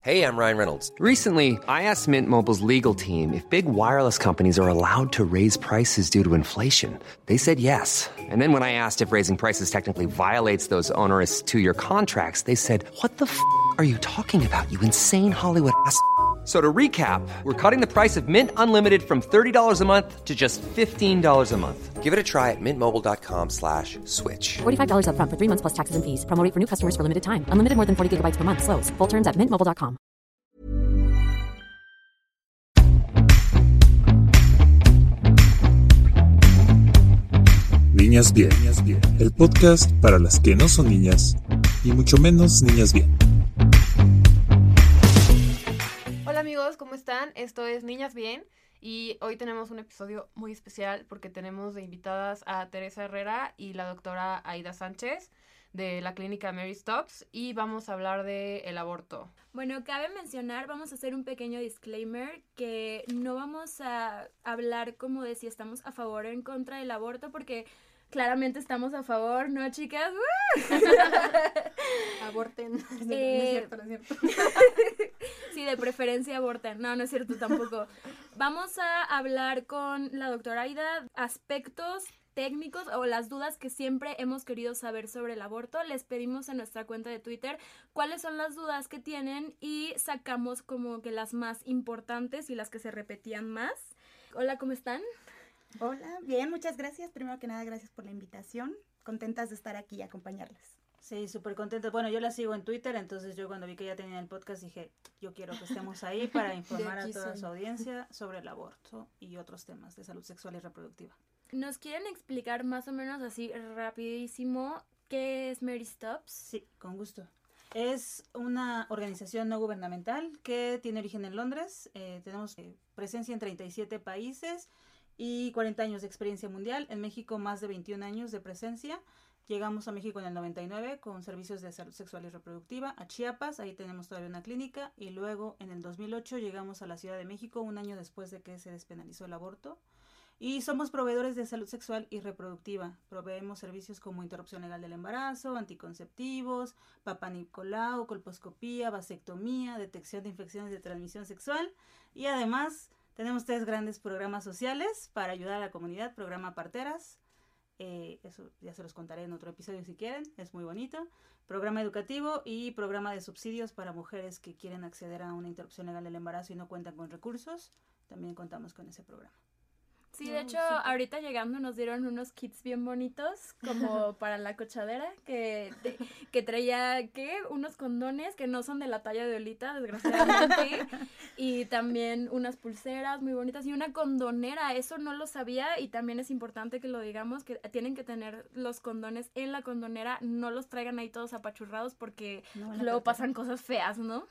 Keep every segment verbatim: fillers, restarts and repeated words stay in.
Hey, I'm Ryan Reynolds. Recently, I asked Mint Mobile's legal team if big wireless companies are allowed to raise prices due to inflation. They said yes. And then when I asked if raising prices technically violates those onerous two-year contracts, they said, "What the f*** are you talking about, you insane Hollywood ass?" So to recap, we're cutting the price of Mint Unlimited from thirty dollars a month to just fifteen dollars a month. Give it a try at mintmobile.com slash switch. forty-five dollars up front for three months plus taxes and fees. Promo rate for new customers for limited time. Unlimited more than forty gigabytes per month. Slows full terms at mint mobile dot com. Niñas Bien, el podcast para las que no son niñas y mucho menos niñas bien. Hola amigos, ¿cómo están? Esto es Niñas Bien y hoy tenemos un episodio muy especial porque tenemos de invitadas a Teresa Herrera y la doctora Aida Sánchez de la clínica Mary Stopes y vamos a hablar del aborto. Bueno, cabe mencionar, vamos a hacer un pequeño disclaimer que no vamos a hablar como de si estamos a favor o en contra del aborto porque claramente estamos a favor, ¿no, chicas? Aborten. Eh, no es cierto, no es cierto. Sí, de preferencia aborten. No, no es cierto tampoco. Vamos a hablar con la doctora Aida aspectos técnicos o las dudas que siempre hemos querido saber sobre el aborto. Les pedimos en nuestra cuenta de Twitter cuáles son las dudas que tienen y sacamos como que las más importantes y las que se repetían más. Hola, ¿cómo están? Hola, bien, muchas gracias. Primero que nada, gracias por la invitación. Contentas de estar aquí y acompañarles. Sí, súper contenta. Bueno, yo la sigo en Twitter, entonces yo cuando vi que ya tenían el podcast dije, yo quiero que estemos ahí para informar a toda su audiencia sobre el aborto y otros temas de salud sexual y reproductiva. ¿Nos quieren explicar más o menos así rapidísimo qué es Mary Stopes? Sí, con gusto. Es una organización no gubernamental que tiene origen en Londres. Eh, tenemos eh, presencia en treinta y siete países y cuarenta años de experiencia mundial. En México más de veintiún años de presencia. Llegamos a México en el noventa y nueve con servicios de salud sexual y reproductiva. A Chiapas, ahí tenemos todavía una clínica. Y luego en el dos mil ocho llegamos a la Ciudad de México, un año después de que se despenalizó el aborto. Y somos proveedores de salud sexual y reproductiva. Proveemos servicios como interrupción legal del embarazo, anticonceptivos, Papá Nicolau, colposcopía, vasectomía, detección de infecciones de transmisión sexual. Y además tenemos tres grandes programas sociales para ayudar a la comunidad. Programa Parteras, eh, eso ya se los contaré en otro episodio si quieren, es muy bonito. Programa educativo y programa de subsidios para mujeres que quieren acceder a una interrupción legal del embarazo y no cuentan con recursos. También contamos con ese programa. Sí, de hecho, ahorita llegando nos dieron unos kits bien bonitos, como para la cochadera, que, de, que traía, ¿qué? Unos condones que no son de la talla de Olita, desgraciadamente, y también unas pulseras muy bonitas, y una condonera, eso no lo sabía, y también es importante que lo digamos, que tienen que tener los condones en la condonera, no los traigan ahí todos apachurrados, porque no, luego pasan cosas feas, ¿no?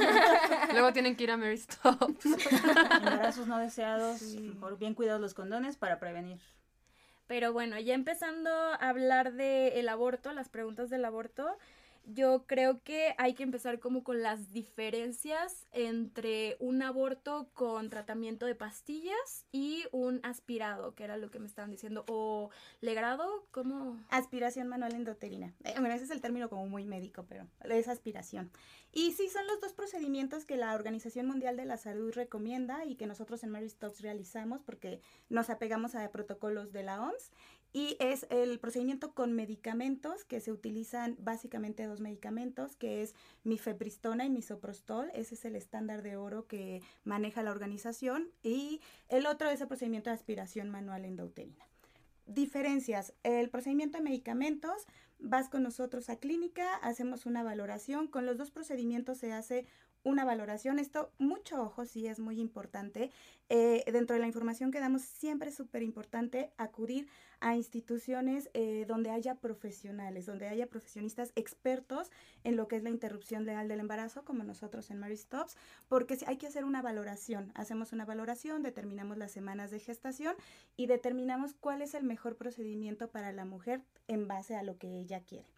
Luego tienen que ir a Mary Stopes. Embarazos no deseados, sí. Por bien cuidados los condones para prevenir. Pero bueno, ya empezando a hablar del aborto, las preguntas del aborto, yo creo que hay que empezar como con las diferencias entre un aborto con tratamiento de pastillas y un aspirado, que era lo que me estaban diciendo, o legrado, ¿cómo? Aspiración manual endouterina. Eh, bueno, ese es el término como muy médico, pero es aspiración. Y sí, son los dos procedimientos que la Organización Mundial de la Salud recomienda y que nosotros en Mary Stopes realizamos porque nos apegamos a protocolos de la O M S. Y es el procedimiento con medicamentos, que se utilizan básicamente dos medicamentos, que es mifepristona y misoprostol. Ese es el estándar de oro que maneja la organización. Y el otro es el procedimiento de aspiración manual endouterina. Diferencias. El procedimiento de medicamentos, vas con nosotros a clínica, hacemos una valoración. Con los dos procedimientos se hace una valoración. Esto, mucho ojo, sí es muy importante. Eh, dentro de la información que damos, siempre es súper importante acudir a instituciones eh, donde haya profesionales, donde haya profesionistas expertos en lo que es la interrupción legal del embarazo, como nosotros en Mary Stopes, porque hay que hacer una valoración. Hacemos una valoración, determinamos las semanas de gestación y determinamos cuál es el mejor procedimiento para la mujer en base a lo que ella quiere.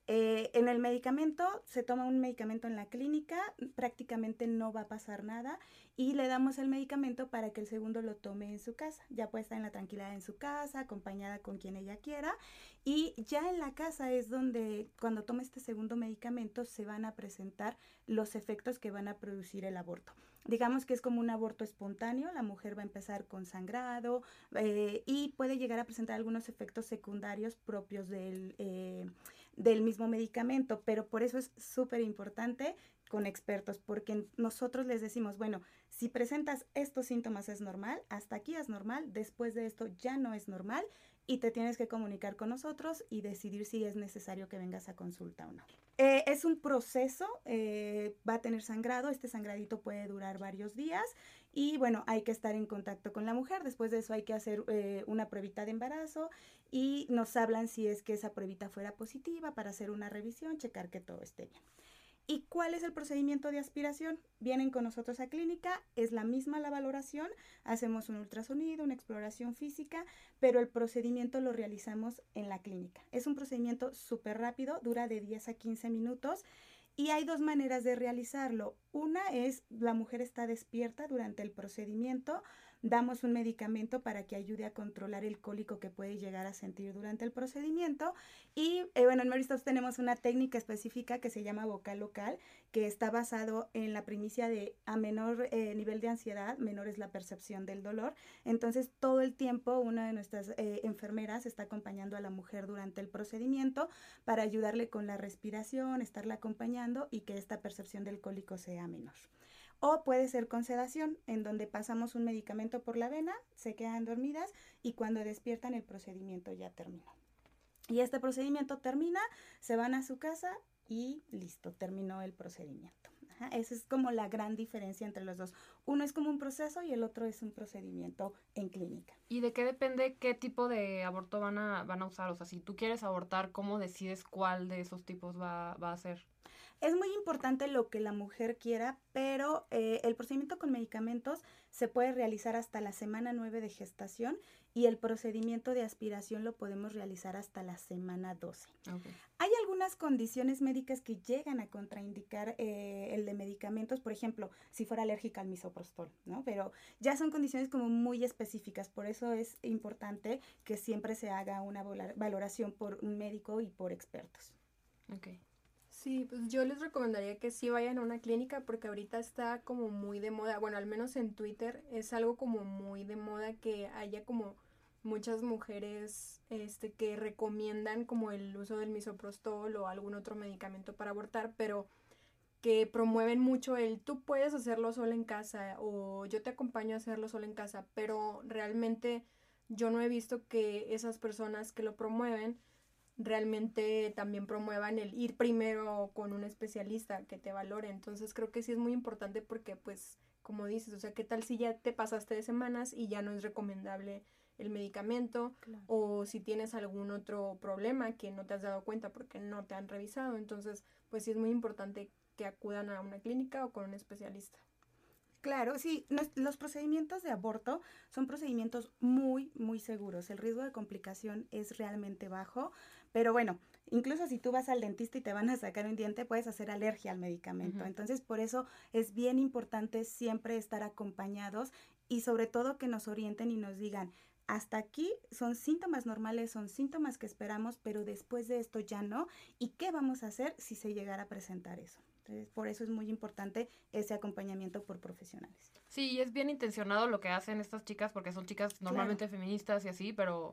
Eh, en el medicamento, se toma un medicamento en la clínica, prácticamente no va a pasar nada y le damos el medicamento para que el segundo lo tome en su casa. Ya puede estar en la tranquilidad en su casa, acompañada con quien ella quiera, y ya en la casa es donde cuando toma este segundo medicamento se van a presentar los efectos que van a producir el aborto. Digamos que es como un aborto espontáneo, la mujer va a empezar con sangrado eh, y puede llegar a presentar algunos efectos secundarios propios del, eh, del mismo medicamento, pero por eso es súper importante con expertos, porque nosotros les decimos, bueno, si presentas estos síntomas es normal, hasta aquí es normal, después de esto ya no es normal y te tienes que comunicar con nosotros y decidir si es necesario que vengas a consulta o no. Eh, es un proceso, eh, va a tener sangrado, este sangradito puede durar varios días y bueno, hay que estar en contacto con la mujer, después de eso hay que hacer eh, una pruebita de embarazo y nos hablan si es que esa pruebita fuera positiva para hacer una revisión, checar que todo esté bien. ¿Y cuál es el procedimiento de aspiración? Vienen con nosotros a clínica, es la misma la valoración, hacemos un ultrasonido, una exploración física, pero el procedimiento lo realizamos en la clínica. Es un procedimiento súper rápido, dura de diez a quince minutos y hay dos maneras de realizarlo. Una es la mujer está despierta durante el procedimiento, damos un medicamento para que ayude a controlar el cólico que puede llegar a sentir durante el procedimiento y eh, bueno, en Mary Stopes tenemos una técnica específica que se llama vocal local, que está basado en la primicia de a menor eh, nivel de ansiedad, menor es la percepción del dolor. Entonces todo el tiempo una de nuestras eh, enfermeras está acompañando a la mujer durante el procedimiento para ayudarle con la respiración, estarla acompañando y que esta percepción del cólico sea menor. O puede ser con sedación, en donde pasamos un medicamento por la vena, se quedan dormidas y cuando despiertan el procedimiento ya terminó. Y este procedimiento termina, se van a su casa y listo, terminó el procedimiento. Ajá, esa es como la gran diferencia entre los dos. Uno es como un proceso y el otro es un procedimiento en clínica. ¿Y de qué depende qué tipo de aborto van a, van a usar? O sea, si tú quieres abortar, ¿cómo decides cuál de esos tipos va, va a ser? Es muy importante lo que la mujer quiera, pero eh, el procedimiento con medicamentos se puede realizar hasta la semana nueve de gestación y el procedimiento de aspiración lo podemos realizar hasta la semana doce. Okay. Hay algunas condiciones médicas que llegan a contraindicar eh, el de medicamentos, por ejemplo, si fuera alérgica al misoprostol, ¿no? Pero ya son condiciones como muy específicas, por eso es importante que siempre se haga una valoración por un médico y por expertos. Okay. Sí, pues yo les recomendaría que sí vayan a una clínica porque ahorita está como muy de moda, bueno, al menos en Twitter es algo como muy de moda que haya como muchas mujeres este que recomiendan como el uso del misoprostol o algún otro medicamento para abortar, pero que promueven mucho el tú puedes hacerlo solo en casa o yo te acompaño a hacerlo solo en casa, pero realmente yo no he visto que esas personas que lo promueven realmente también promuevan el ir primero con un especialista que te valore. Entonces creo que sí es muy importante porque pues como dices, o sea, ¿qué tal si ya te pasaste de semanas y ya no es recomendable el medicamento? Claro. O si tienes algún otro problema que no te has dado cuenta porque no te han revisado. Entonces pues sí es muy importante que acudan a una clínica o con un especialista. Claro, sí, los procedimientos de aborto son procedimientos muy, muy seguros. El riesgo de complicación es realmente bajo, pero bueno, incluso si tú vas al dentista y te van a sacar un diente, puedes hacer alergia al medicamento. Uh-huh. Entonces, por eso es bien importante siempre estar acompañados y sobre todo que nos orienten y nos digan, hasta aquí son síntomas normales, son síntomas que esperamos, pero después de esto ya no. ¿Y qué vamos a hacer si se llegara a presentar eso? Entonces, por eso es muy importante ese acompañamiento por profesionales. Sí, es bien intencionado lo que hacen estas chicas, porque son chicas normalmente claro. feministas y así, pero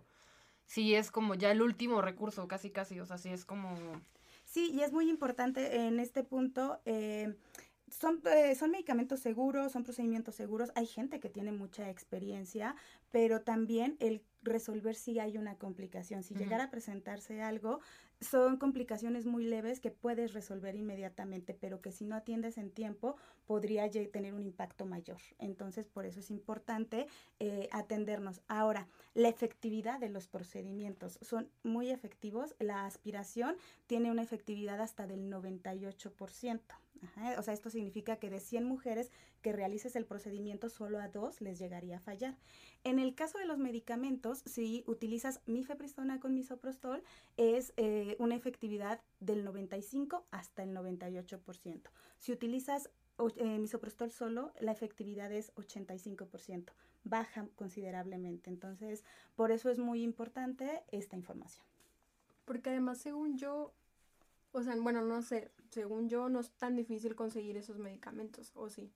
sí es como ya el último recurso, casi casi, o sea, sí es como... Sí, y es muy importante en este punto... Eh, Son, eh, son medicamentos seguros, son procedimientos seguros. Hay gente que tiene mucha experiencia, pero también el resolver si hay una complicación. Si uh-huh. llegara a presentarse algo, son complicaciones muy leves que puedes resolver inmediatamente, pero que si no atiendes en tiempo, podría tener un impacto mayor. Entonces, por eso es importante eh, atendernos. Ahora, la efectividad de los procedimientos son muy efectivos. La aspiración tiene una efectividad hasta del noventa y ocho por ciento. Ajá, o sea, esto significa que de cien mujeres que realices el procedimiento, solo a dos les llegaría a fallar. En el caso de los medicamentos, si utilizas mifepristona con misoprostol, es eh, una efectividad del noventa y cinco hasta el noventa y ocho por ciento. Si utilizas eh, misoprostol solo, la efectividad es ochenta y cinco por ciento, baja considerablemente. Entonces, por eso es muy importante esta información. Porque además, según yo, o sea, bueno, no sé, según yo no es tan difícil conseguir esos medicamentos, ¿o sí?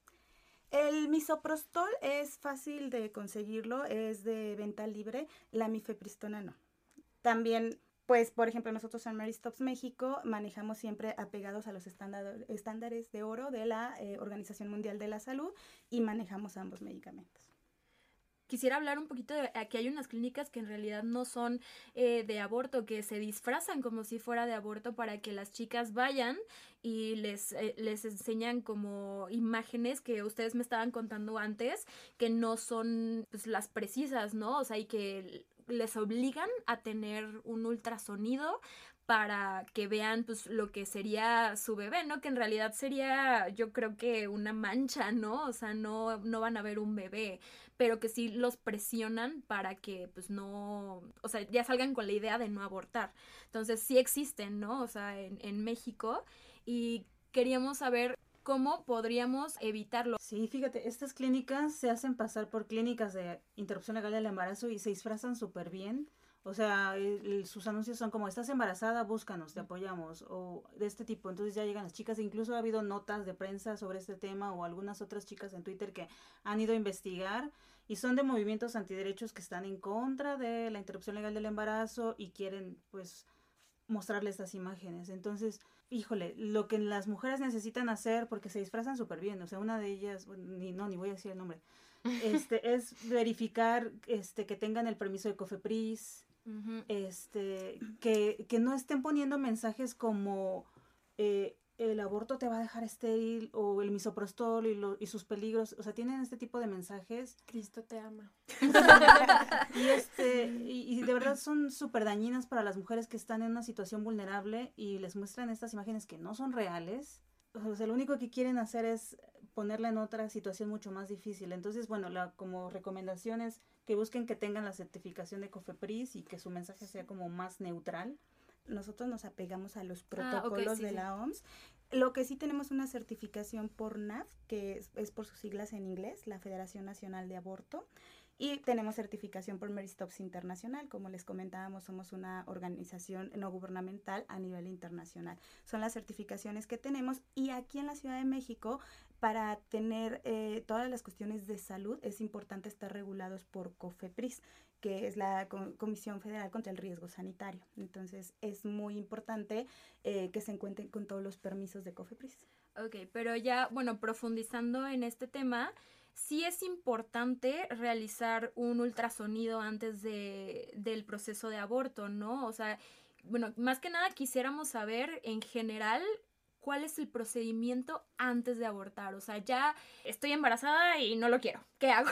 El misoprostol es fácil de conseguirlo, es de venta libre, la mifepristona no. También, pues, por ejemplo, nosotros en Mary Stops México manejamos siempre apegados a los estándar, estándares de oro de la eh, Organización Mundial de la Salud y manejamos ambos medicamentos. Quisiera hablar un poquito de que hay unas clínicas que en realidad no son eh, de aborto, que se disfrazan como si fuera de aborto para que las chicas vayan y les, eh, les enseñan como imágenes que ustedes me estaban contando antes, que no son pues, las precisas, ¿no? O sea, y que les obligan a tener un ultrasonido para que vean pues lo que sería su bebé, ¿no? Que en realidad sería, yo creo que una mancha, ¿no? O sea, no, no van a ver un bebé, pero que sí los presionan para que pues no, o sea, ya salgan con la idea de no abortar. Entonces sí existen, ¿no? O sea, en, en México, y queríamos saber cómo podríamos evitarlo. Sí, fíjate, estas clínicas se hacen pasar por clínicas de interrupción legal del embarazo y se disfrazan súper bien. O sea, el, sus anuncios son como, estás embarazada, búscanos, te apoyamos, o de este tipo. Entonces ya llegan las chicas, incluso ha habido notas de prensa sobre este tema o algunas otras chicas en Twitter que han ido a investigar y son de movimientos antiderechos que están en contra de la interrupción legal del embarazo y quieren, pues, mostrarles estas imágenes. Entonces, híjole, lo que las mujeres necesitan hacer, porque se disfrazan súper bien, o sea, una de ellas, bueno, ni, no, ni voy a decir el nombre, este, es verificar este, que tengan el permiso de COFEPRIS, Uh-huh. Este, que, que no estén poniendo mensajes como eh, el aborto te va a dejar estéril o el misoprostol y, lo, y sus peligros, o sea, tienen este tipo de mensajes. Cristo te ama. y, este, y, y de verdad son súper dañinas para las mujeres que están en una situación vulnerable y les muestran estas imágenes que no son reales. O sea, lo único que quieren hacer es ponerla en otra situación mucho más difícil. Entonces, bueno, la, como recomendación es que busquen que tengan la certificación de COFEPRIS y que su mensaje sea como más neutral. Nosotros nos apegamos a los protocolos ah, okay, sí, de sí. la O M S. Lo que sí tenemos una certificación por N A F, que es, es por sus siglas en inglés, la Federación Nacional de Aborto. Y tenemos certificación por Mary Stops Internacional. Como les comentábamos, somos una organización no gubernamental a nivel internacional. Son las certificaciones que tenemos. Y aquí en la Ciudad de México, para tener eh, todas las cuestiones de salud, es importante estar regulados por COFEPRIS, que es la Comisión Federal contra el Riesgo Sanitario. Entonces, es muy importante eh, que se encuentren con todos los permisos de COFEPRIS. Ok, pero ya, bueno, profundizando en este tema, sí es importante realizar un ultrasonido antes de, del proceso de aborto, ¿no? O sea, bueno, más que nada quisiéramos saber en general cuál es el procedimiento antes de abortar. O sea, ya estoy embarazada y no lo quiero. ¿Qué hago?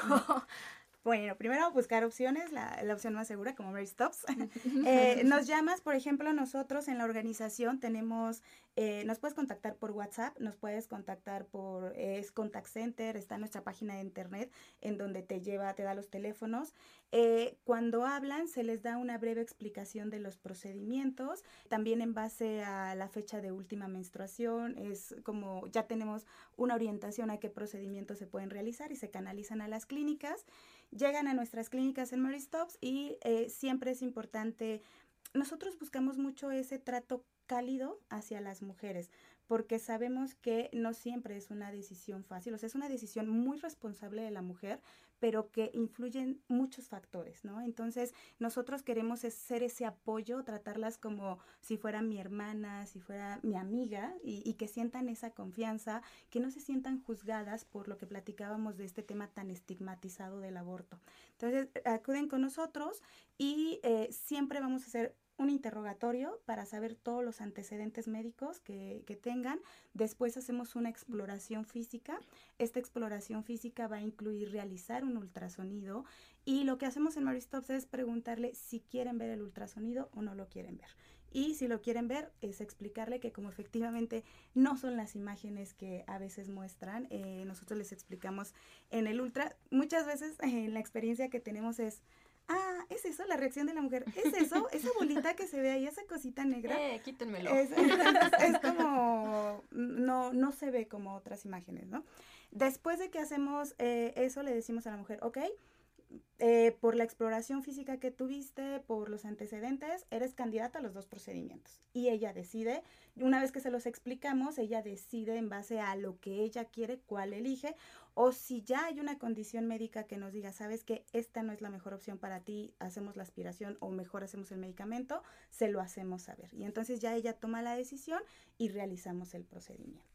Bueno, primero buscar opciones, la, la opción más segura como Mary Stops. eh, nos llamas, por ejemplo, nosotros en la organización tenemos, eh, nos puedes contactar por WhatsApp, nos puedes contactar por, eh, es Contact Center, está en nuestra página de internet en donde te lleva, te da los teléfonos. Eh, cuando hablan se les da una breve explicación de los procedimientos, también en base a la fecha de última menstruación, es como ya tenemos una orientación a qué procedimientos se pueden realizar y se canalizan a las clínicas. Llegan a nuestras clínicas en Mary Stops y eh, siempre es importante, nosotros buscamos mucho ese trato cálido hacia las mujeres, porque sabemos que no siempre es una decisión fácil, o sea, es una decisión muy responsable de la mujer, pero que influyen muchos factores, ¿no? Entonces, nosotros queremos ser ese apoyo, tratarlas como si fuera mi hermana, si fuera mi amiga, y, y que sientan esa confianza, que no se sientan juzgadas por lo que platicábamos de este tema tan estigmatizado del aborto. Entonces, acuden con nosotros y eh, siempre vamos a hacer un interrogatorio para saber todos los antecedentes médicos que, que tengan. Después hacemos una exploración física. Esta exploración física va a incluir realizar un ultrasonido y lo que hacemos en Mary Stops es preguntarle si quieren ver el ultrasonido o no lo quieren ver. Y si lo quieren ver, es explicarle que como efectivamente no son las imágenes que a veces muestran, eh, nosotros les explicamos en el ultra, muchas veces eh, la experiencia que tenemos es, ah, ¿es eso la reacción de la mujer? ¿Es eso? ¿Esa bolita que se ve ahí, esa cosita negra? Eh, quítenmelo. Es, es, es como, no, no se ve como otras imágenes, ¿no? Después de que hacemos eh, eso, le decimos a la mujer, ok, Eh, por la exploración física que tuviste, por los antecedentes, eres candidata a los dos procedimientos. Y ella decide, una vez que se los explicamos, ella decide en base a lo que ella quiere, cuál elige, o si ya hay una condición médica que nos diga, sabes que esta no es la mejor opción para ti, hacemos la aspiración o mejor hacemos el medicamento, se lo hacemos saber. Y entonces ya ella toma la decisión y realizamos el procedimiento.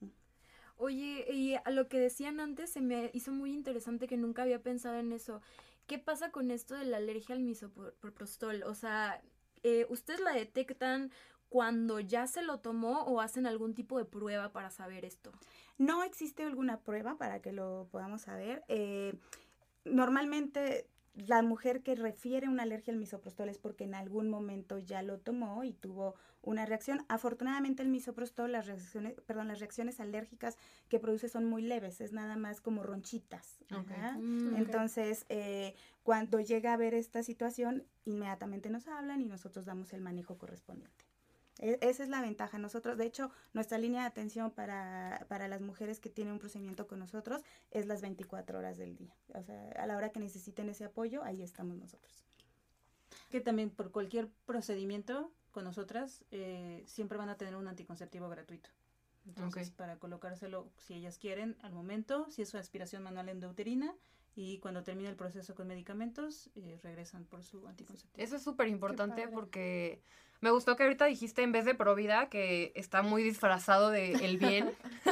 Oye, y a lo que decían antes se me hizo muy interesante que nunca había pensado en eso. ¿Qué pasa con esto de la alergia al misoprostol? O sea, eh, ¿ustedes la detectan cuando ya se lo tomó o hacen algún tipo de prueba para saber esto? No existe alguna prueba para que lo podamos saber. Eh, normalmente la mujer que refiere una alergia al misoprostol es porque en algún momento ya lo tomó y tuvo una reacción. Afortunadamente el misoprostol, las reacciones, perdón, las reacciones alérgicas que produce son muy leves, es nada más como ronchitas. Okay. Mm, okay. Entonces, eh, cuando llega a haber esta situación, inmediatamente nos hablan y nosotros damos el manejo correspondiente. Esa es la ventaja. Nosotros, de hecho, nuestra línea de atención para, para las mujeres que tienen un procedimiento con nosotros es las veinticuatro horas del día. O sea, a la hora que necesiten ese apoyo, ahí estamos nosotros. Que también por cualquier procedimiento con nosotras, eh, siempre van a tener un anticonceptivo gratuito. Entonces, okay, para colocárselo, si ellas quieren, al momento, si es su aspiración manual endouterina, y cuando termine el proceso con medicamentos, eh, regresan por su anticonceptivo. Eso es súper importante porque me gustó que ahorita dijiste en vez de Provida, que está muy disfrazado de el bien,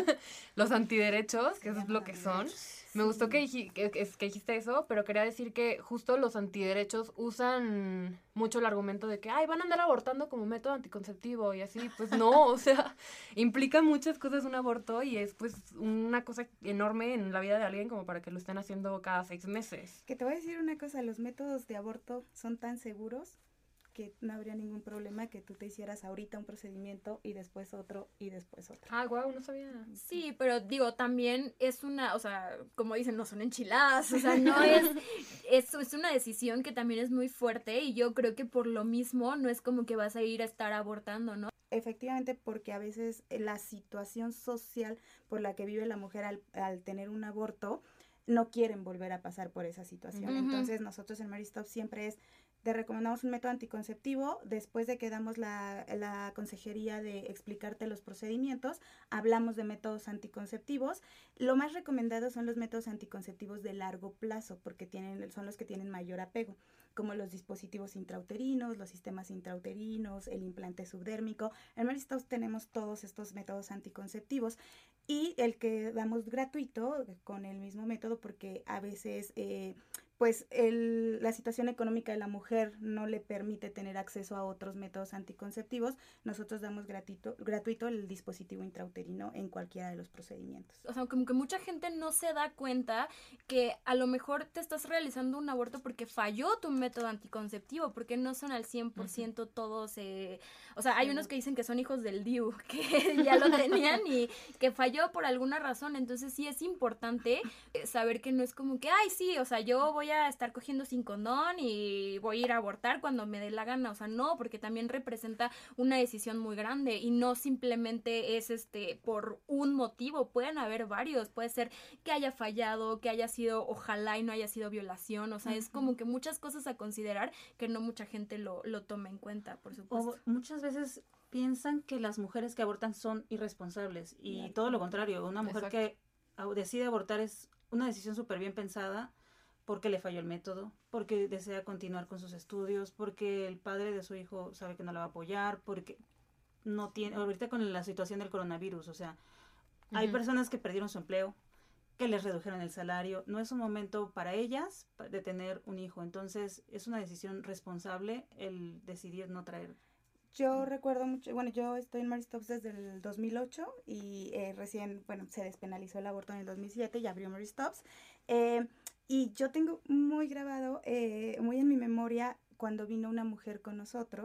los antiderechos, que eso es lo que son. Me gustó que, dij- que, que dijiste eso, pero quería decir que justo los antiderechos usan mucho el argumento de que, ay, van a andar abortando como método anticonceptivo y así. Pues no, o sea, implica muchas cosas un aborto y es pues una cosa enorme en la vida de alguien como para que lo estén haciendo cada seis meses. Que te voy a decir una cosa, los métodos de aborto son tan seguros que no habría ningún problema que tú te hicieras ahorita un procedimiento y después otro y después otro. Ah, guau, no sabía. Sí, pero digo, también es una, o sea, como dicen, no son enchiladas, o sea, no es, es, es una decisión que también es muy fuerte y yo creo que por lo mismo no es como que vas a ir a estar abortando, ¿no? Efectivamente, porque a veces la situación social por la que vive la mujer al, al tener un aborto, no quieren volver a pasar por esa situación. Uh-huh. Entonces, nosotros en Mary Stopes siempre es, te recomendamos un método anticonceptivo, después de que damos la, la consejería de explicarte los procedimientos, hablamos de métodos anticonceptivos. Lo más recomendado son los métodos anticonceptivos de largo plazo, porque tienen, son los que tienen mayor apego, como los dispositivos intrauterinos, los sistemas intrauterinos, el implante subdérmico. En Mary Stopes tenemos todos estos métodos anticonceptivos y el que damos gratuito con el mismo método, porque a veces eh, pues el, la situación económica de la mujer no le permite tener acceso a otros métodos anticonceptivos. Nosotros damos gratuito, gratuito el dispositivo intrauterino en cualquiera de los procedimientos. O sea, como que mucha gente no se da cuenta que a lo mejor te estás realizando un aborto porque falló tu método anticonceptivo, porque no son al cien por ciento uh-huh. todos, eh, o sea, hay unos que dicen que son hijos del D I U, que ya lo tenían y que falló por alguna razón. Entonces sí es importante saber que no es como que, ay, sí, o sea, yo voy a estar cogiendo sin condón y voy a ir a abortar cuando me dé la gana, o sea, no, porque también representa una decisión muy grande y no simplemente es este por un motivo, pueden haber varios, puede ser que haya fallado, que haya sido, ojalá y no haya sido violación, o sea, uh-huh. es como que muchas cosas a considerar que no mucha gente lo, lo toma en cuenta, por supuesto. O muchas veces piensan que las mujeres que abortan son irresponsables y yeah. todo lo contrario, una mujer Exacto. que decide abortar es una decisión súper bien pensada, porque le falló el método, porque desea continuar con sus estudios, porque el padre de su hijo sabe que no la va a apoyar, porque no tiene, ahorita con la situación del coronavirus, o sea, uh-huh. hay personas que perdieron su empleo, que les redujeron el salario, no es un momento para ellas de tener un hijo, entonces es una decisión responsable el decidir no traer. Yo uh-huh. recuerdo mucho, bueno, yo estoy en Mary Stopes desde el dos mil ocho y eh, recién, bueno, se despenalizó el aborto en el dos mil siete y abrió Mary Stopes, eh, y yo tengo muy grabado, eh, muy en mi memoria, cuando vino una mujer con nosotros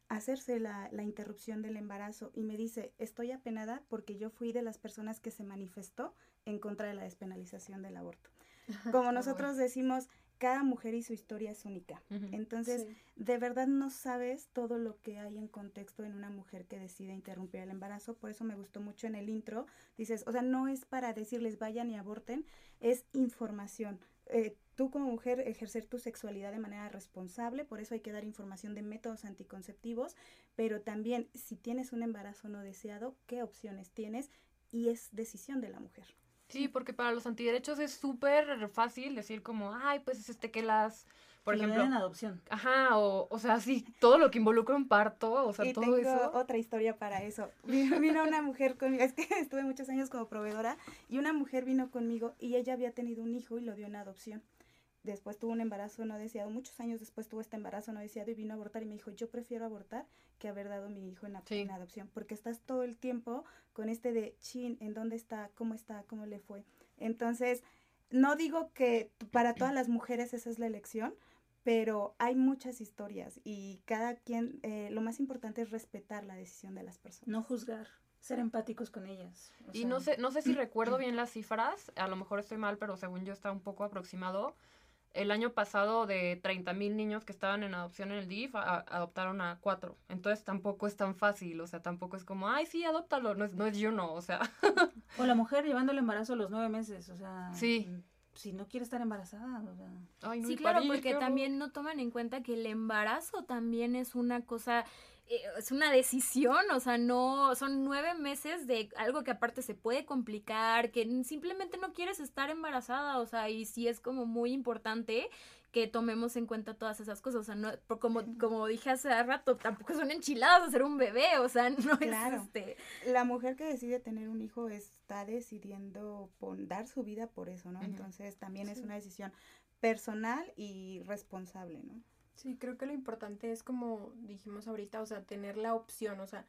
hacerse la, la interrupción del embarazo y me dice, estoy apenada porque yo fui de las personas que se manifestó en contra de la despenalización del aborto. Como nosotros decimos, cada mujer y su historia es única. Uh-huh. Entonces, sí. de verdad no sabes todo lo que hay en contexto en una mujer que decide interrumpir el embarazo. Por eso me gustó mucho en el intro. Dices, o sea, no es para decirles vayan y aborten, es información. Eh, tú como mujer ejercer tu sexualidad de manera responsable, por eso hay que dar información de métodos anticonceptivos, pero también si tienes un embarazo no deseado, qué opciones tienes, y es decisión de la mujer. Sí, porque para los antiderechos es súper fácil decir como, ay, pues este que las, por que ejemplo, en adopción. Ajá, o, o sea, sí, todo lo que involucra un parto, o sea, y todo tengo eso. Otra historia para eso. Vino, vino una mujer conmigo, es que estuve muchos años como proveedora, y una mujer vino conmigo y ella había tenido un hijo y lo dio en adopción. Después tuvo un embarazo no deseado, muchos años después tuvo este embarazo no deseado y vino a abortar y me dijo, yo prefiero abortar que haber dado mi hijo en, a, sí. en adopción, porque estás todo el tiempo con este de, chin, ¿en dónde está? ¿Cómo está? ¿Cómo le fue? Entonces, no digo que para todas las mujeres esa es la elección, pero hay muchas historias y cada quien, eh, lo más importante es respetar la decisión de las personas. No juzgar. Ser empáticos con ellas. O y sea, no sé, no sé si recuerdo bien las cifras, a lo mejor estoy mal, pero según yo está un poco aproximado. El año pasado de treinta mil niños que estaban en adopción en el D I F, a, adoptaron a cuatro. Entonces tampoco es tan fácil, o sea, tampoco es como, ay, sí, adóptalo, no es, no es yo no, o sea. O la mujer llevando el embarazo a los nueve meses, o sea. Sí. Si no quiere estar embarazada, o sea. Ay, no, sí, claro, parir, porque también no toman en cuenta que el embarazo también es una cosa, eh, es una decisión, o sea, no, son nueve meses de algo que aparte se puede complicar, que simplemente no quieres estar embarazada, o sea, y sí es como muy importante que tomemos en cuenta todas esas cosas, o sea, no, como, como dije hace rato, tampoco son enchiladas hacer un bebé, o sea, no claro. es este... La mujer que decide tener un hijo está decidiendo pon, dar su vida por eso, ¿no? Uh-huh. Entonces también sí. es una decisión personal y responsable, ¿no? Sí, creo que lo importante es, como dijimos ahorita, o sea, tener la opción, o sea,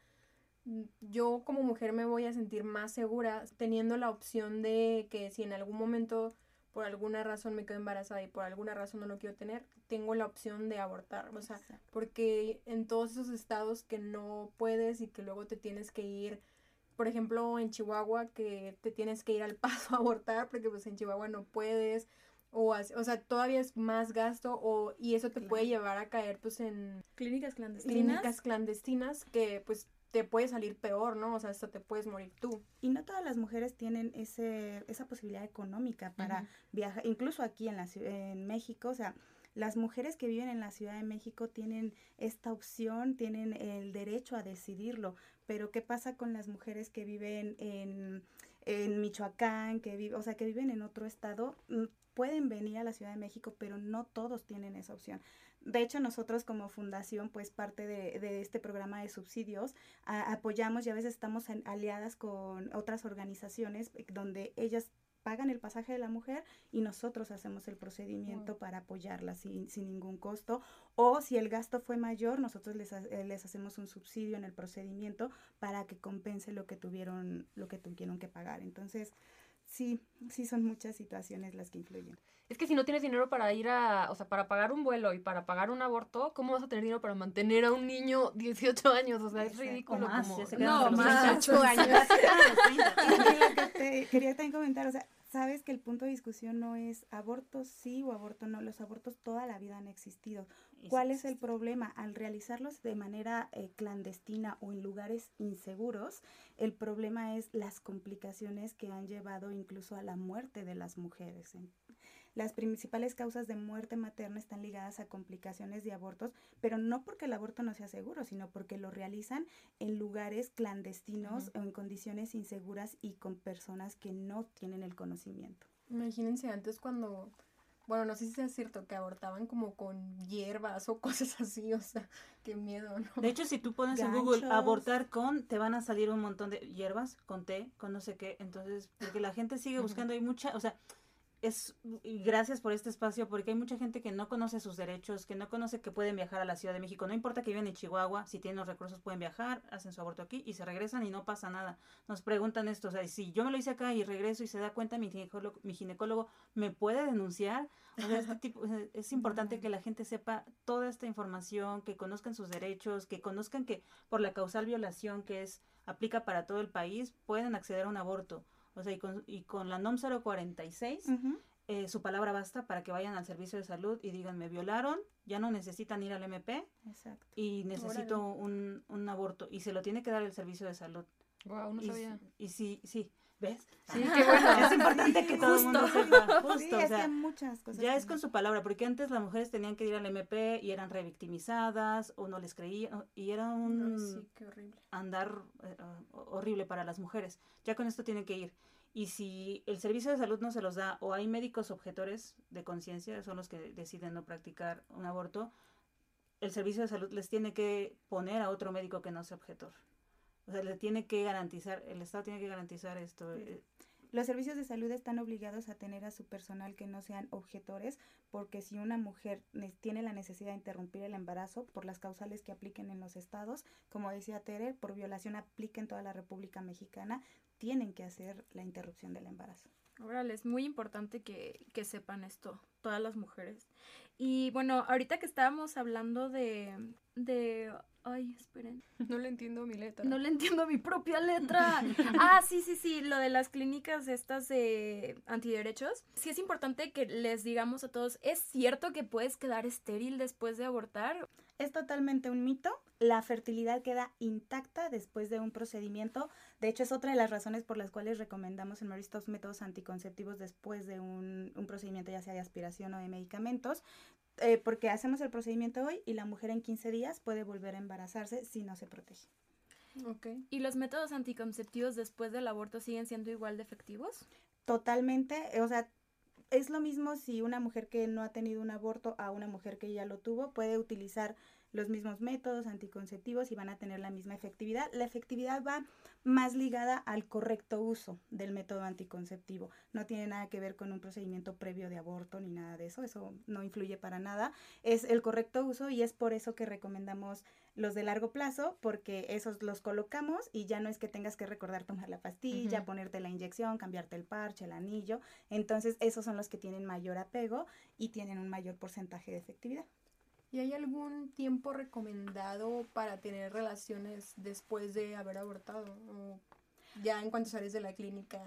yo como mujer me voy a sentir más segura teniendo la opción de que si en algún momento por alguna razón me quedo embarazada y por alguna razón no lo quiero tener, tengo la opción de abortar, o sea, exacto. Porque en todos esos estados que no puedes y que luego te tienes que ir, por ejemplo, en Chihuahua, que te tienes que ir al Paso a abortar, porque pues en Chihuahua no puedes, o, o sea, todavía es más gasto, o y eso te claro. puede llevar a caer, pues, en clínicas clandestinas, clínicas clandestinas, que, pues, te puede salir peor, ¿no? O sea, hasta te puedes morir tú. Y no todas las mujeres tienen ese esa posibilidad económica para uh-huh. viajar, incluso aquí en la en México, o sea, las mujeres que viven en la Ciudad de México tienen esta opción, tienen el derecho a decidirlo, pero ¿qué pasa con las mujeres que viven en, en Michoacán, que viven, o sea, que viven en otro estado? Pueden venir a la Ciudad de México, pero no todos tienen esa opción. De hecho, nosotros como fundación, pues parte de, de este programa de subsidios, a, apoyamos y a veces estamos en, aliadas con otras organizaciones donde ellas pagan el pasaje de la mujer y nosotros hacemos el procedimiento wow. para apoyarla sin, sin ningún costo, o si el gasto fue mayor, nosotros les, les hacemos un subsidio en el procedimiento para que compense lo que tuvieron, lo que tuvieron que pagar. Entonces, sí, sí son muchas situaciones las que influyen. Es que si no tienes dinero para ir a, o sea, para pagar un vuelo y para pagar un aborto, ¿cómo vas a tener dinero para mantener a un niño dieciocho años? O sea, es ridículo. O más, como... No, más, dieciocho años. Lo que te quería también comentar, o sea, sabes que el punto de discusión no es aborto sí o aborto no. Los abortos toda la vida han existido. ¿Cuál es el problema? Al realizarlos de manera eh, clandestina o en lugares inseguros, el problema es las complicaciones que han llevado incluso a la muerte de las mujeres. Las principales causas de muerte materna están ligadas a complicaciones de abortos, pero no porque el aborto no sea seguro, sino porque lo realizan en lugares clandestinos uh-huh. o en condiciones inseguras y con personas que no tienen el conocimiento. Imagínense antes cuando, bueno, no sé si es cierto, que abortaban como con hierbas o cosas así, o sea, qué miedo, ¿no? De hecho, si tú pones Ganchos. en Google abortar con, te van a salir un montón de hierbas, con té, con no sé qué, entonces, porque la gente sigue buscando, uh-huh. hay mucha, o sea, es gracias por este espacio, porque hay mucha gente que no conoce sus derechos, que no conoce que pueden viajar a la Ciudad de México. No importa que vivan en Chihuahua, si tienen los recursos pueden viajar, hacen su aborto aquí y se regresan y no pasa nada. Nos preguntan esto, o sea, si yo me lo hice acá y regreso y se da cuenta mi ginecólogo, mi ginecólogo ¿me puede denunciar? O sea, este tipo, es importante que la gente sepa toda esta información, que conozcan sus derechos, que conozcan que por la causal violación que es aplica para todo el país, pueden acceder a un aborto. O sea, y con, y con la N O M cero cuarenta y seis, uh-huh. eh, su palabra basta para que vayan al servicio de salud y digan, me violaron, ya no necesitan ir al M P. Exacto. Y necesito un, un aborto. Y se lo tiene que dar el servicio de salud. Wow, no y, sabía. Y sí, sí, ¿ves? Sí, qué bueno. Es importante que todo el mundo sepa. Justo, sí, o es sea, que muchas cosas. Ya es con su palabra, porque antes las mujeres tenían que ir al M P y eran revictimizadas o no les creían, y era un Ay, sí, qué horrible. andar uh, horrible para las mujeres. Ya con esto tienen que ir. Y si el servicio de salud no se los da, o hay médicos objetores de conciencia, son los que deciden no practicar un aborto, el servicio de salud les tiene que poner a otro médico que no sea objetor. O sea, le tiene que garantizar, el Estado tiene que garantizar esto. Sí. Los servicios de salud están obligados a tener a su personal que no sean objetores, porque si una mujer tiene la necesidad de interrumpir el embarazo por las causales que apliquen en los estados, como decía Tere, por violación aplica en toda la República Mexicana, tienen que hacer la interrupción del embarazo. Órale, es muy importante que, que sepan esto, todas las mujeres. Y bueno, ahorita que estábamos hablando de, de, ay, esperen. No le entiendo mi letra. No le entiendo mi propia letra. Ah, sí, sí, sí, lo de las clínicas estas de antiderechos. Sí es importante que les digamos a todos, ¿es cierto que puedes quedar estéril después de abortar? Es totalmente un mito. La fertilidad queda intacta después de un procedimiento. De hecho, es otra de las razones por las cuales recomendamos en Mary Stopes métodos anticonceptivos después de un, un procedimiento, ya sea de aspiración o de medicamentos, eh, porque hacemos el procedimiento hoy y la mujer en quince días puede volver a embarazarse si no se protege. Okay. ¿Y los métodos anticonceptivos después del aborto siguen siendo igual de efectivos? Totalmente, o sea, es lo mismo si una mujer que no ha tenido un aborto a una mujer que ya lo tuvo, puede utilizar los mismos métodos anticonceptivos y van a tener la misma efectividad. La efectividad va más ligada al correcto uso del método anticonceptivo. No tiene nada que ver con un procedimiento previo de aborto ni nada de eso. Eso no influye para nada. Es el correcto uso y es por eso que recomendamos los de largo plazo, porque esos los colocamos y ya no es que tengas que recordar tomar la pastilla, uh-huh. ponerte la inyección, cambiarte el parche, el anillo. Entonces, esos son los que tienen mayor apego y tienen un mayor porcentaje de efectividad. ¿Y hay algún tiempo recomendado para tener relaciones después de haber abortado? ¿O ya en cuanto sales de la clínica?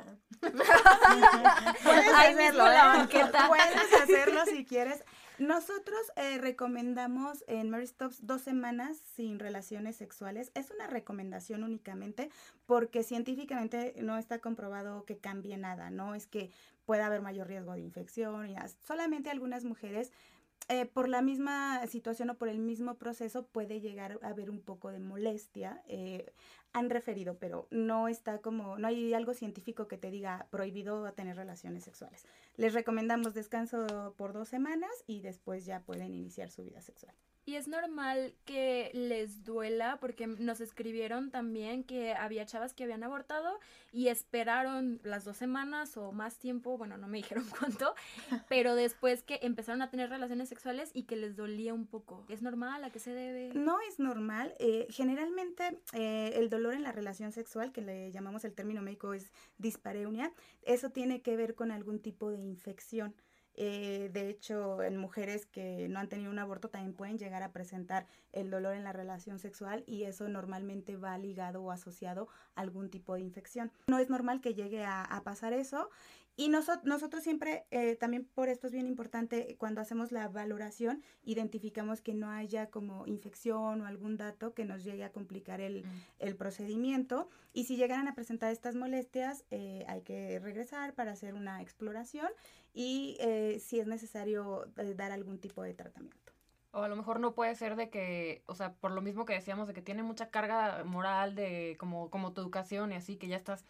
Puedes hacerlo, ¿eh? Puedes hacerlo si quieres. Nosotros eh, recomendamos en Mary Stopes dos semanas sin relaciones sexuales. Es una recomendación únicamente porque científicamente no está comprobado que cambie nada, no es que pueda haber mayor riesgo de infección. Y solamente algunas mujeres, eh, por la misma situación o por el mismo proceso, puede llegar a haber un poco de molestia. Eh, han referido, pero no está como, no hay algo científico que te diga prohibido tener relaciones sexuales. Les recomendamos descanso por dos semanas y después ya pueden iniciar su vida sexual. Y es normal que les duela, porque nos escribieron también que había chavas que habían abortado y esperaron las dos semanas o más tiempo, bueno, no me dijeron cuánto, pero después que empezaron a tener relaciones sexuales y que les dolía un poco. ¿Es normal? ¿A qué se debe? No es normal. Eh, generalmente eh, el dolor en la relación sexual, que le llamamos el término médico es dispareunia, eso tiene que ver con algún tipo de infección. Eh, de hecho, en mujeres que no han tenido un aborto también pueden llegar a presentar el dolor en la relación sexual y eso normalmente va ligado o asociado a algún tipo de infección. No es normal que llegue a, a pasar eso y noso- nosotros siempre, eh, también por esto es bien importante, cuando hacemos la valoración, identificamos que no haya como infección o algún dato que nos llegue a complicar el, mm. el procedimiento y si llegaran a presentar estas molestias eh, hay que regresar para hacer una exploración y eh, si es necesario eh, dar algún tipo de tratamiento. O a lo mejor no puede ser de que, o sea, por lo mismo que decíamos, de que tiene mucha carga moral de como, como tu educación y así, que ya estás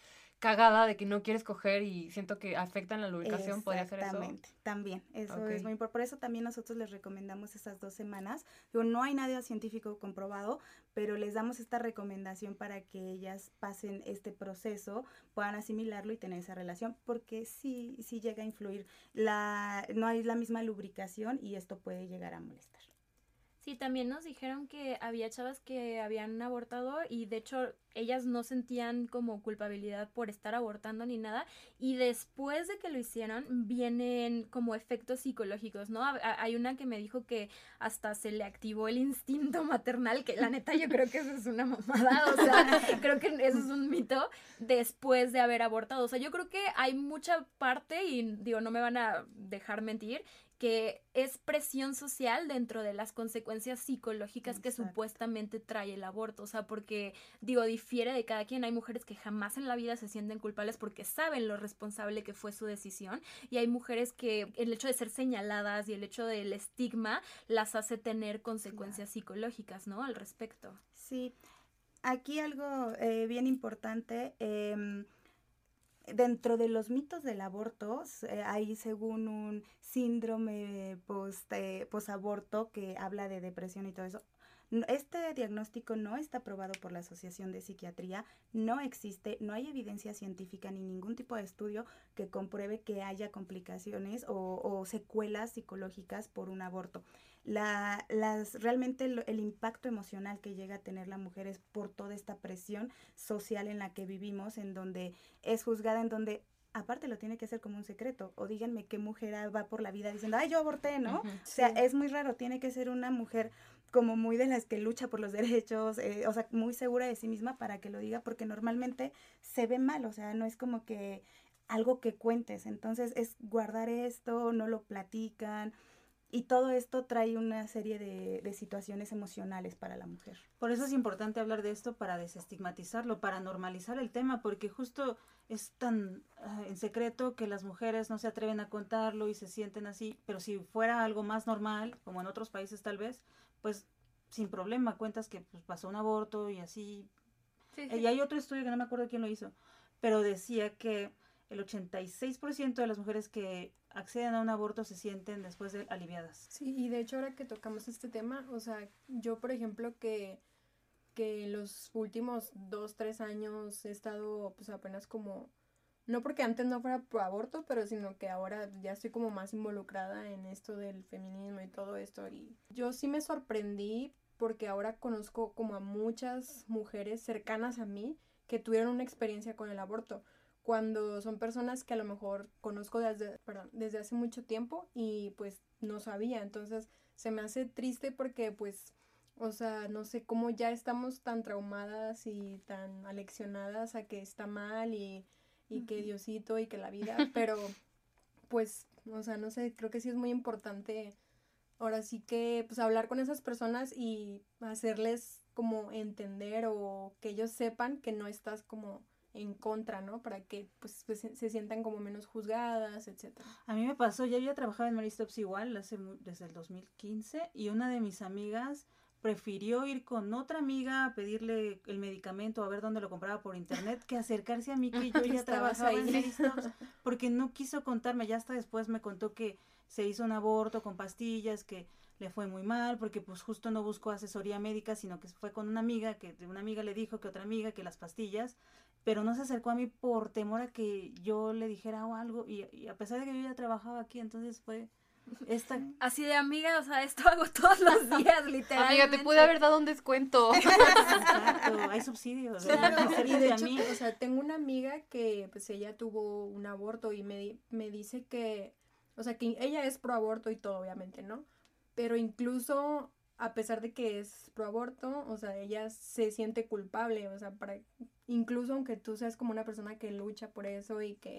cagada de que no quieres coger y siento que afectan la lubricación, ¿podría ser eso? Exactamente, también, eso Ok. es muy importante. Por eso también nosotros les recomendamos esas dos semanas. Digo, no hay nada científico comprobado, pero les damos esta recomendación para que ellas pasen este proceso, puedan asimilarlo y tener esa relación, porque sí, sí llega a influir, la, no hay la misma lubricación y esto puede llegar a molestar. Sí, también nos dijeron que había chavas que habían abortado y de hecho ellas no sentían como culpabilidad por estar abortando ni nada, y después de que lo hicieron vienen como efectos psicológicos, ¿no? A- a- Hay una que me dijo que hasta se le activó el instinto maternal, que la neta yo creo que eso es una mamada, o sea, creo que eso es un mito, después de haber abortado. O sea, yo creo que hay mucha parte, y digo, no me van a dejar mentir, que es presión social dentro de las consecuencias psicológicas que Exacto. supuestamente trae el aborto. O sea, porque, digo, difiere de cada quien. Hay mujeres que jamás en la vida se sienten culpables porque saben lo responsable que fue su decisión, y hay mujeres que el hecho de ser señaladas y el hecho del estigma las hace tener consecuencias psicológicas, ¿no? Al respecto. Sí, aquí algo eh, bien importante, em, dentro de los mitos del aborto, eh, hay según un síndrome post, eh, posaborto que habla de depresión y todo eso. No- Este diagnóstico no está aprobado por la Asociación de Psiquiatría, no existe, no hay evidencia científica ni ningún tipo de estudio que compruebe que haya complicaciones o, o secuelas psicológicas por un aborto. La, las, realmente lo- el impacto emocional que llega a tener la mujer es por toda esta presión social en la que vivimos, en donde es juzgada, en donde aparte lo tiene que hacer como un secreto, o díganme qué mujer va por la vida diciendo, ay, yo aborté, ¿no? Ujú. O sea, es muy raro, tiene que ser una mujer como muy de las que lucha por los derechos, eh, o sea, muy segura de sí misma para que lo diga, porque normalmente se ve mal, o sea, no es como que algo que cuentes, entonces es guardar esto, no lo platican, y todo esto trae una serie de, de situaciones emocionales para la mujer. Por eso es importante hablar de esto, para desestigmatizarlo, para normalizar el tema, porque justo es tan uh, en secreto que las mujeres no se atreven a contarlo y se sienten así, pero si fuera algo más normal, como en otros países tal vez, pues sin problema cuentas que pues, pasó un aborto y así. Sí, Y hay otro estudio que no me acuerdo quién lo hizo, pero decía que el ochenta y seis por ciento de las mujeres que acceden a un aborto se sienten después de aliviadas. Sí, y de hecho ahora que tocamos este tema, o sea, yo por ejemplo que, que en los últimos dos, tres años he estado pues apenas como, no porque antes no fuera pro aborto, pero sino que ahora ya estoy como más involucrada en esto del feminismo y todo esto, y yo sí me sorprendí porque ahora conozco como a muchas mujeres cercanas a mí que tuvieron una experiencia con el aborto, cuando son personas que a lo mejor conozco desde, perdón, desde hace mucho tiempo y pues no sabía. Entonces se me hace triste porque pues, o sea, no sé cómo ya estamos tan traumadas y tan aleccionadas a que está mal y, y que Diosito y que la vida, pero pues, o sea, no sé, creo que sí es muy importante ahora sí que pues hablar con esas personas y hacerles como entender o que ellos sepan que no estás como en contra, ¿no? Para que pues, pues se, se sientan como menos juzgadas, etcétera. A mí me pasó, ya había trabajado en Mary Stops igual hace, desde el dos mil quince, y una de mis amigas prefirió ir con otra amiga a pedirle el medicamento, a ver dónde lo compraba por internet, que acercarse a mí, que yo ya trabajaba ahí en Mary Stops, porque no quiso contarme. Ya hasta después me contó que se hizo un aborto con pastillas, que le fue muy mal, porque pues justo no buscó asesoría médica, sino que fue con una amiga, que una amiga le dijo que otra amiga, que las pastillas, pero no se acercó a mí por temor a que yo le dijera o algo, y, y a pesar de que yo ya trabajaba aquí, entonces fue esta... Así de amiga, o sea, esto hago todos los días, literalmente. Amiga, te pude haber dado un descuento. Exacto, hay subsidios. Claro, y Acércate de a hecho, mí. o sea, tengo una amiga que pues ella tuvo un aborto y me, di- me dice que, o sea, que ella es pro aborto y todo, obviamente, ¿no? Pero incluso a pesar de que es pro aborto, o sea, ella se siente culpable, o sea, para incluso aunque tú seas como una persona que lucha por eso y que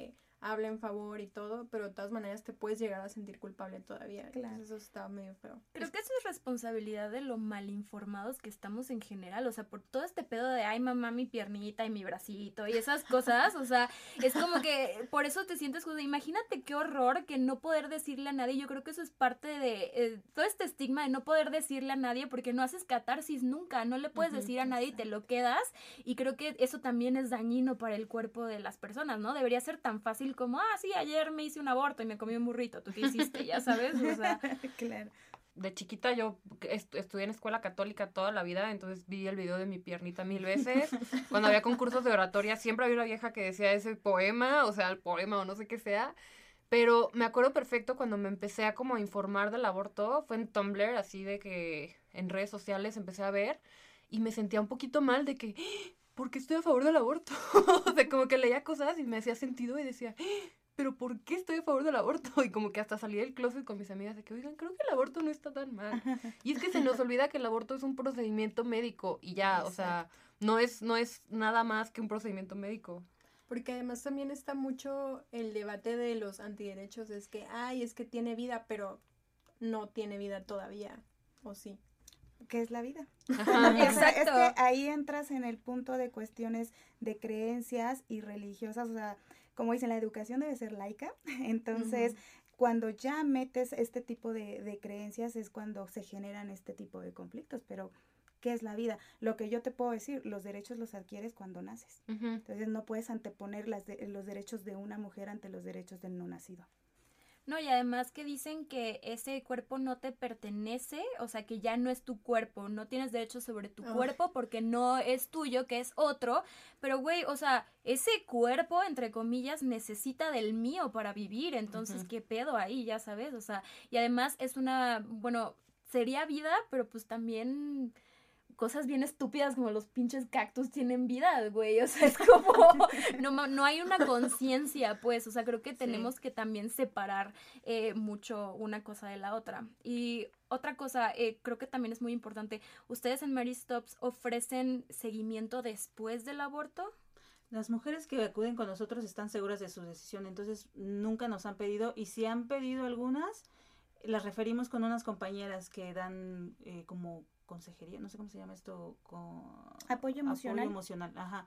habla en favor y todo, pero de todas maneras te puedes llegar a sentir culpable todavía. Claro. Entonces eso está medio feo. Creo que eso es responsabilidad de lo mal informados que estamos en general, o sea, por todo este pedo de, ay, mamá, mi piernita y mi bracito y esas cosas, o sea, es como que por eso te sientes, o sea, imagínate qué horror que no poder decirle a nadie. Yo creo que eso es parte de eh, todo este estigma de no poder decirle a nadie porque no haces catarsis nunca, no le puedes uh-huh, decir a nadie y te lo quedas, y creo que eso también es dañino para el cuerpo de las personas, ¿no? Debería ser tan fácil como, ah, sí, ayer me hice un aborto y me comí un burrito, ¿tú qué hiciste? Ya sabes, o sea... Claro. De chiquita yo est- estudié en escuela católica toda la vida, entonces vi el video de mi piernita mil veces. Cuando había concursos de oratoria siempre había una vieja que decía ese poema, o sea, el poema o no sé qué sea. Pero me acuerdo perfecto cuando me empecé a como informar del aborto, fue en Tumblr, así de que en redes sociales empecé a ver y me sentía un poquito mal de que, ¿por qué estoy a favor del aborto? O sea, como que leía cosas y me hacía sentido y decía, ¿pero por qué estoy a favor del aborto? Y como que hasta salí del closet con mis amigas de que, oigan, creo que el aborto no está tan mal. Y es que se nos olvida que el aborto es un procedimiento médico y ya, exacto. O sea, no es, no es nada más que un procedimiento médico. Porque además también está mucho el debate de los antiderechos, es que, ay, es que tiene vida, pero no tiene vida todavía, ¿o sí? ¿Qué es la vida? Ajá, exacto. Es que ahí entras en el punto de cuestiones de creencias y religiosas, o sea, como dicen, la educación debe ser laica, entonces uh-huh. cuando ya metes este tipo de, de creencias es cuando se generan este tipo de conflictos, pero ¿qué es la vida? Lo que yo te puedo decir, los derechos los adquieres cuando naces, uh-huh. entonces no puedes anteponer las de, los derechos de una mujer ante los derechos del no nacido. No, y además que dicen que ese cuerpo no te pertenece, o sea, que ya no es tu cuerpo, no tienes derecho sobre tu oh. cuerpo porque no es tuyo, que es otro, pero güey, o sea, ese cuerpo, entre comillas, necesita del mío para vivir, entonces, uh-huh. ¿qué pedo ahí? Ya sabes, o sea, y además es una, bueno, sería vida, pero pues también... cosas bien estúpidas como los pinches cactus tienen vida, güey, o sea, es como, no, no hay una conciencia, pues, o sea, creo que tenemos sí. que también separar eh, mucho una cosa de la otra. Y otra cosa, eh, creo que también es muy importante, ¿ustedes en Mary Stops ofrecen seguimiento después del aborto? Las mujeres que acuden con nosotros están seguras de su decisión, entonces nunca nos han pedido, y si han pedido algunas, las referimos con unas compañeras que dan eh, como consejería, no sé cómo se llama esto, con apoyo emocional. Apoyo emocional, ajá.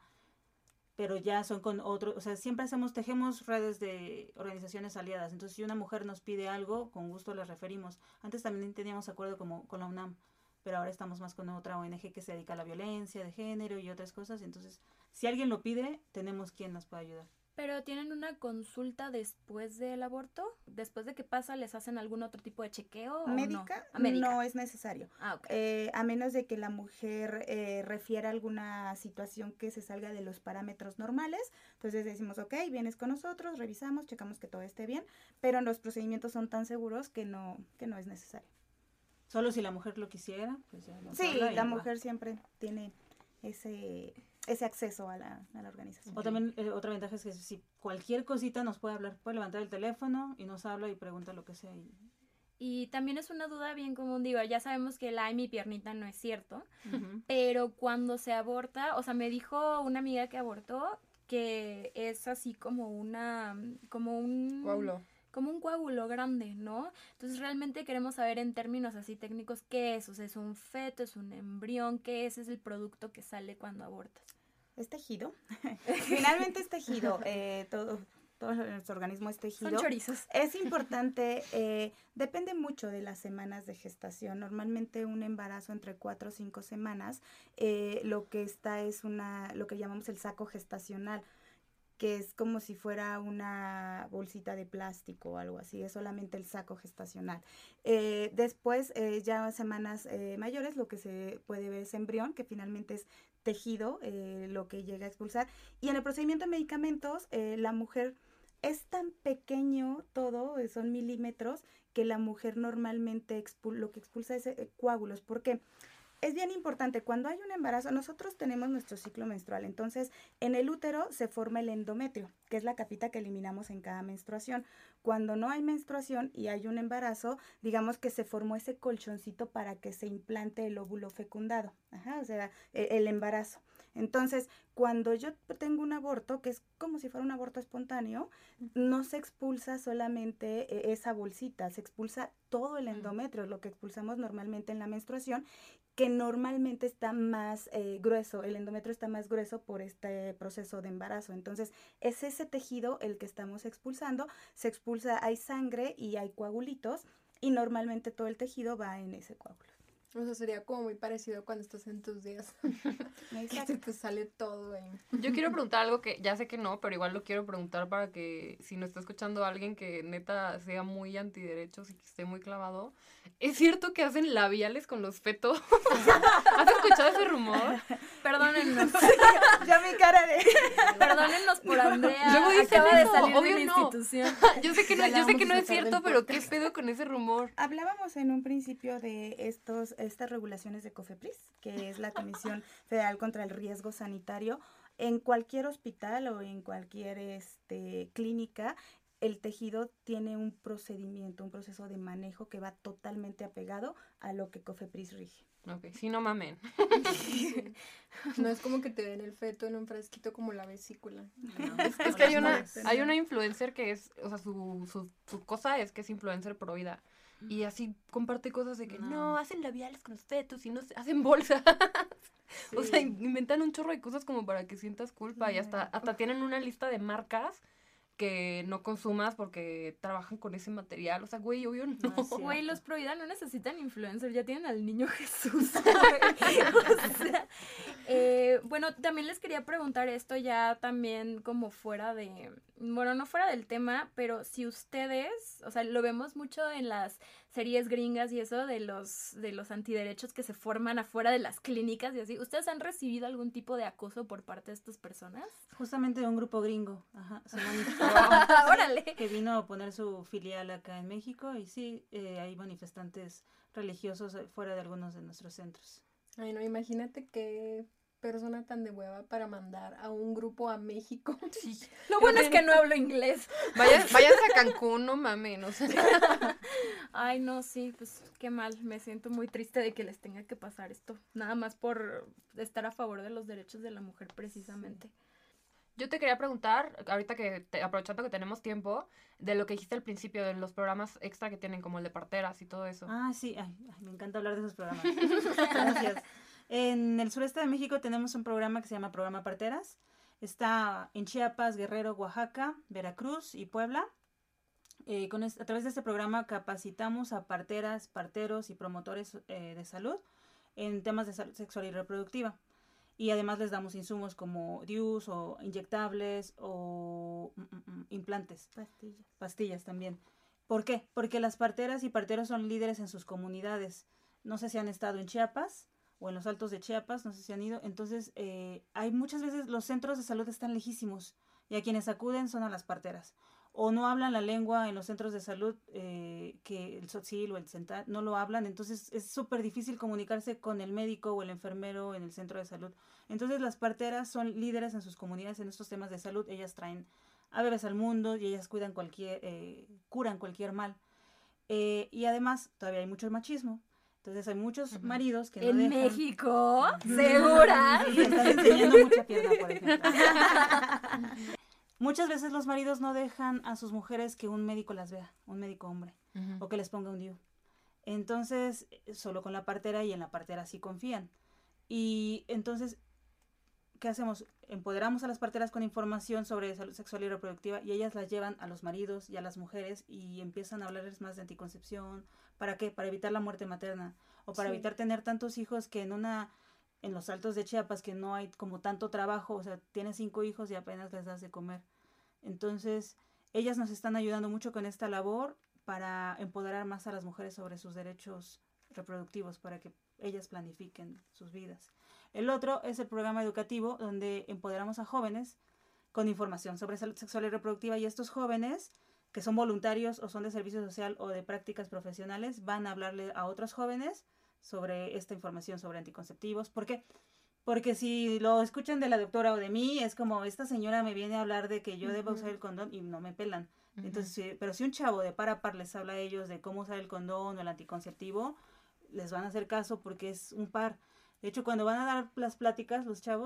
Pero ya son con otros, o sea, siempre hacemos, tejemos redes de organizaciones aliadas. Entonces, si una mujer nos pide algo, con gusto la referimos. Antes también teníamos acuerdo como con la UNAM, pero ahora estamos más con otra O N G que se dedica a la violencia de género y otras cosas. Entonces, si alguien lo pide, tenemos quien nos pueda ayudar. ¿Pero tienen una consulta después del aborto? ¿Después de que pasa les hacen algún otro tipo de chequeo? ¿Médica? ¿O no? ¿Médica? No es necesario. Ah, okay. eh, a menos de que la mujer eh, refiera alguna situación que se salga de los parámetros normales. Entonces decimos, ok, vienes con nosotros, revisamos, checamos que todo esté bien, pero los procedimientos son tan seguros que no, que no es necesario. Solo si la mujer lo quisiera, pues ya lo Sí, habla y la va. mujer siempre tiene ese... ese acceso a la, a la organización. O también eh, otra ventaja es que si cualquier cosita nos puede hablar, puede levantar el teléfono y nos habla y pregunta lo que sea. Y, y también es una duda bien común, digo, ya sabemos que el ay, mi piernita no es cierto, uh-huh. pero cuando se aborta, o sea, me dijo una amiga que abortó que es así como una, como un... Coágulo. como un coágulo grande, ¿no? Entonces realmente queremos saber en términos así técnicos qué es, o sea, es un feto, es un embrión, qué es, es el producto que sale cuando abortas. Es tejido. Finalmente es tejido. Eh, todo, todo nuestro organismo es tejido. Son chorizos. Es importante, eh, depende mucho de las semanas de gestación. Normalmente un embarazo entre cuatro o cinco semanas, eh, lo que está es una, lo que llamamos el saco gestacional, que es como si fuera una bolsita de plástico o algo así, es solamente el saco gestacional. Eh, después, eh, ya semanas eh, mayores, lo que se puede ver es embrión, que finalmente es tejido, eh, lo que llega a expulsar. Y en el procedimiento de medicamentos, eh, la mujer es tan pequeño todo, son milímetros, que la mujer normalmente expul- lo que expulsa es eh, coágulos. ¿Por qué? Es bien importante, cuando hay un embarazo, nosotros tenemos nuestro ciclo menstrual, entonces en el útero se forma el endometrio, que es la capita que eliminamos en cada menstruación. Cuando no hay menstruación y hay un embarazo, digamos que se formó ese colchoncito para que se implante el óvulo fecundado, ajá, o sea, el, el embarazo. Entonces, cuando yo tengo un aborto, que es como si fuera un aborto espontáneo, no se expulsa solamente esa bolsita, se expulsa todo el endometrio, lo que expulsamos normalmente en la menstruación, que normalmente está más eh, grueso, el endometrio está más grueso por este proceso de embarazo. Entonces, es ese tejido el que estamos expulsando, se expulsa, hay sangre y hay coagulitos, y normalmente todo el tejido va en ese coágulo. O sea, sería como muy parecido cuando estás en tus días. Que se te sale todo ahí. Yo quiero preguntar algo que ya sé que no, pero igual lo quiero preguntar para que si nos está escuchando alguien que neta sea muy antiderechos y que esté muy clavado. ¿Es cierto que hacen labiales con los fetos? ¿Has escuchado ese rumor? Perdónennos. Ya mi cara de... Perdónennos por Andrea. Luego dicen Acaba eso, de salir obvio de la no. institución. Yo sé que no, yo sé que no es cierto, pero ¿qué pedo con ese rumor? Hablábamos en un principio de estos estas regulaciones de COFEPRIS, que es la Comisión Federal contra el Riesgo Sanitario. En cualquier hospital o en cualquier este, clínica, el tejido tiene un procedimiento, un proceso de manejo que va totalmente apegado a lo que COFEPRIS rige. Ok, sí, no mamen. Sí. No es como que te den el feto en un frasquito como la vesícula. No, es, es que hay una, hay una influencer que es, o sea, su, su, su cosa es que es influencer pro vida. Y así comparte cosas de que no, no hacen labiales con los fetos y no se, hacen bolsas. Sí. O sea, inventan un chorro de cosas como para que sientas culpa. Sí. Y hasta, hasta tienen una lista de marcas que no consumas porque trabajan con ese material. O sea, güey, obvio no. Güey, los pro vida no necesitan influencers, ya tienen al niño Jesús. O sea, eh, bueno, también les quería preguntar esto ya también como fuera de, bueno, no fuera del tema, pero si ustedes, o sea, lo vemos mucho en las series gringas y eso de los de los antiderechos que se forman afuera de las clínicas y así, ¿ustedes han recibido algún tipo de acoso por parte de estas personas? Justamente de un grupo gringo, ajá, ¡Órale! Que vino a poner su filial acá en México y sí, eh, hay manifestantes religiosos fuera de algunos de nuestros centros. Ay, no, imagínate qué persona tan de hueva para mandar a un grupo a México. Sí. Lo bueno es que no hablo inglés. Vayan, váyanse a Cancún, no mames, no sé. Ay, no, sí, pues qué mal. Me siento muy triste de que les tenga que pasar esto. Nada más por estar a favor de los derechos de la mujer, precisamente. Yo te quería preguntar, ahorita que, te, aprovechando que tenemos tiempo, de lo que dijiste al principio, de los programas extra que tienen, como el de parteras y todo eso. Ah, sí, ay, ay, me encanta hablar de esos programas. Gracias. En el sureste de México tenemos un programa que se llama Programa Parteras. Está en Chiapas, Guerrero, Oaxaca, Veracruz y Puebla. Eh, con es, a través de este programa capacitamos a parteras, parteros y promotores eh, de salud en temas de salud sexual y reproductiva. Y además les damos insumos como D I Us o inyectables o mm, mm, implantes. Pastillas. Pastillas también. ¿Por qué? Porque las parteras y parteros son líderes en sus comunidades. No sé si han estado en Chiapas o en los Altos de Chiapas, no sé si han ido. Entonces, eh, hay muchas veces los centros de salud están lejísimos y a quienes acuden son a las parteras. O no hablan la lengua en los centros de salud, eh, que el tzotzil o el central no lo hablan, entonces es súper difícil comunicarse con el médico o el enfermero en el centro de salud. Entonces las parteras son líderes en sus comunidades en estos temas de salud, ellas traen a bebés al mundo y ellas cuidan cualquier, eh, curan cualquier mal. Eh, y además todavía hay mucho machismo. Entonces hay muchos uh-huh. maridos que no ¿En dejan... México? ¿Segura? Sí, están enseñando mucha pierna, por ejemplo. Muchas veces los maridos no dejan a sus mujeres que un médico las vea, un médico hombre, uh-huh. o que les ponga un D I U. Entonces, solo con la partera y en la partera sí confían. Y entonces, ¿qué hacemos? Empoderamos a las parteras con información sobre salud sexual y reproductiva y ellas las llevan a los maridos y a las mujeres y empiezan a hablarles más de anticoncepción. ¿Para qué? Para evitar la muerte materna o para sí. evitar tener tantos hijos que en una... en los Altos de Chiapas, que no hay como tanto trabajo, o sea, tienes cinco hijos y apenas les das de comer. Entonces, ellas nos están ayudando mucho con esta labor para empoderar más a las mujeres sobre sus derechos reproductivos, para que ellas planifiquen sus vidas. El otro es el programa educativo, donde empoderamos a jóvenes con información sobre salud sexual y reproductiva, y estos jóvenes, que son voluntarios o son de servicio social o de prácticas profesionales, van a hablarle a otros jóvenes sobre esta información sobre anticonceptivos. ¿Por qué? Porque si lo escuchan de la doctora o de mí, es como, esta señora me viene a hablar de que yo uh-huh. debo usar el condón y no me pelan. Uh-huh. Entonces, sí, pero si un chavo de par a par les habla a ellos de cómo usar el condón o el anticonceptivo, les van a hacer caso porque es un par. De hecho, cuando van a dar las pláticas, los chavos,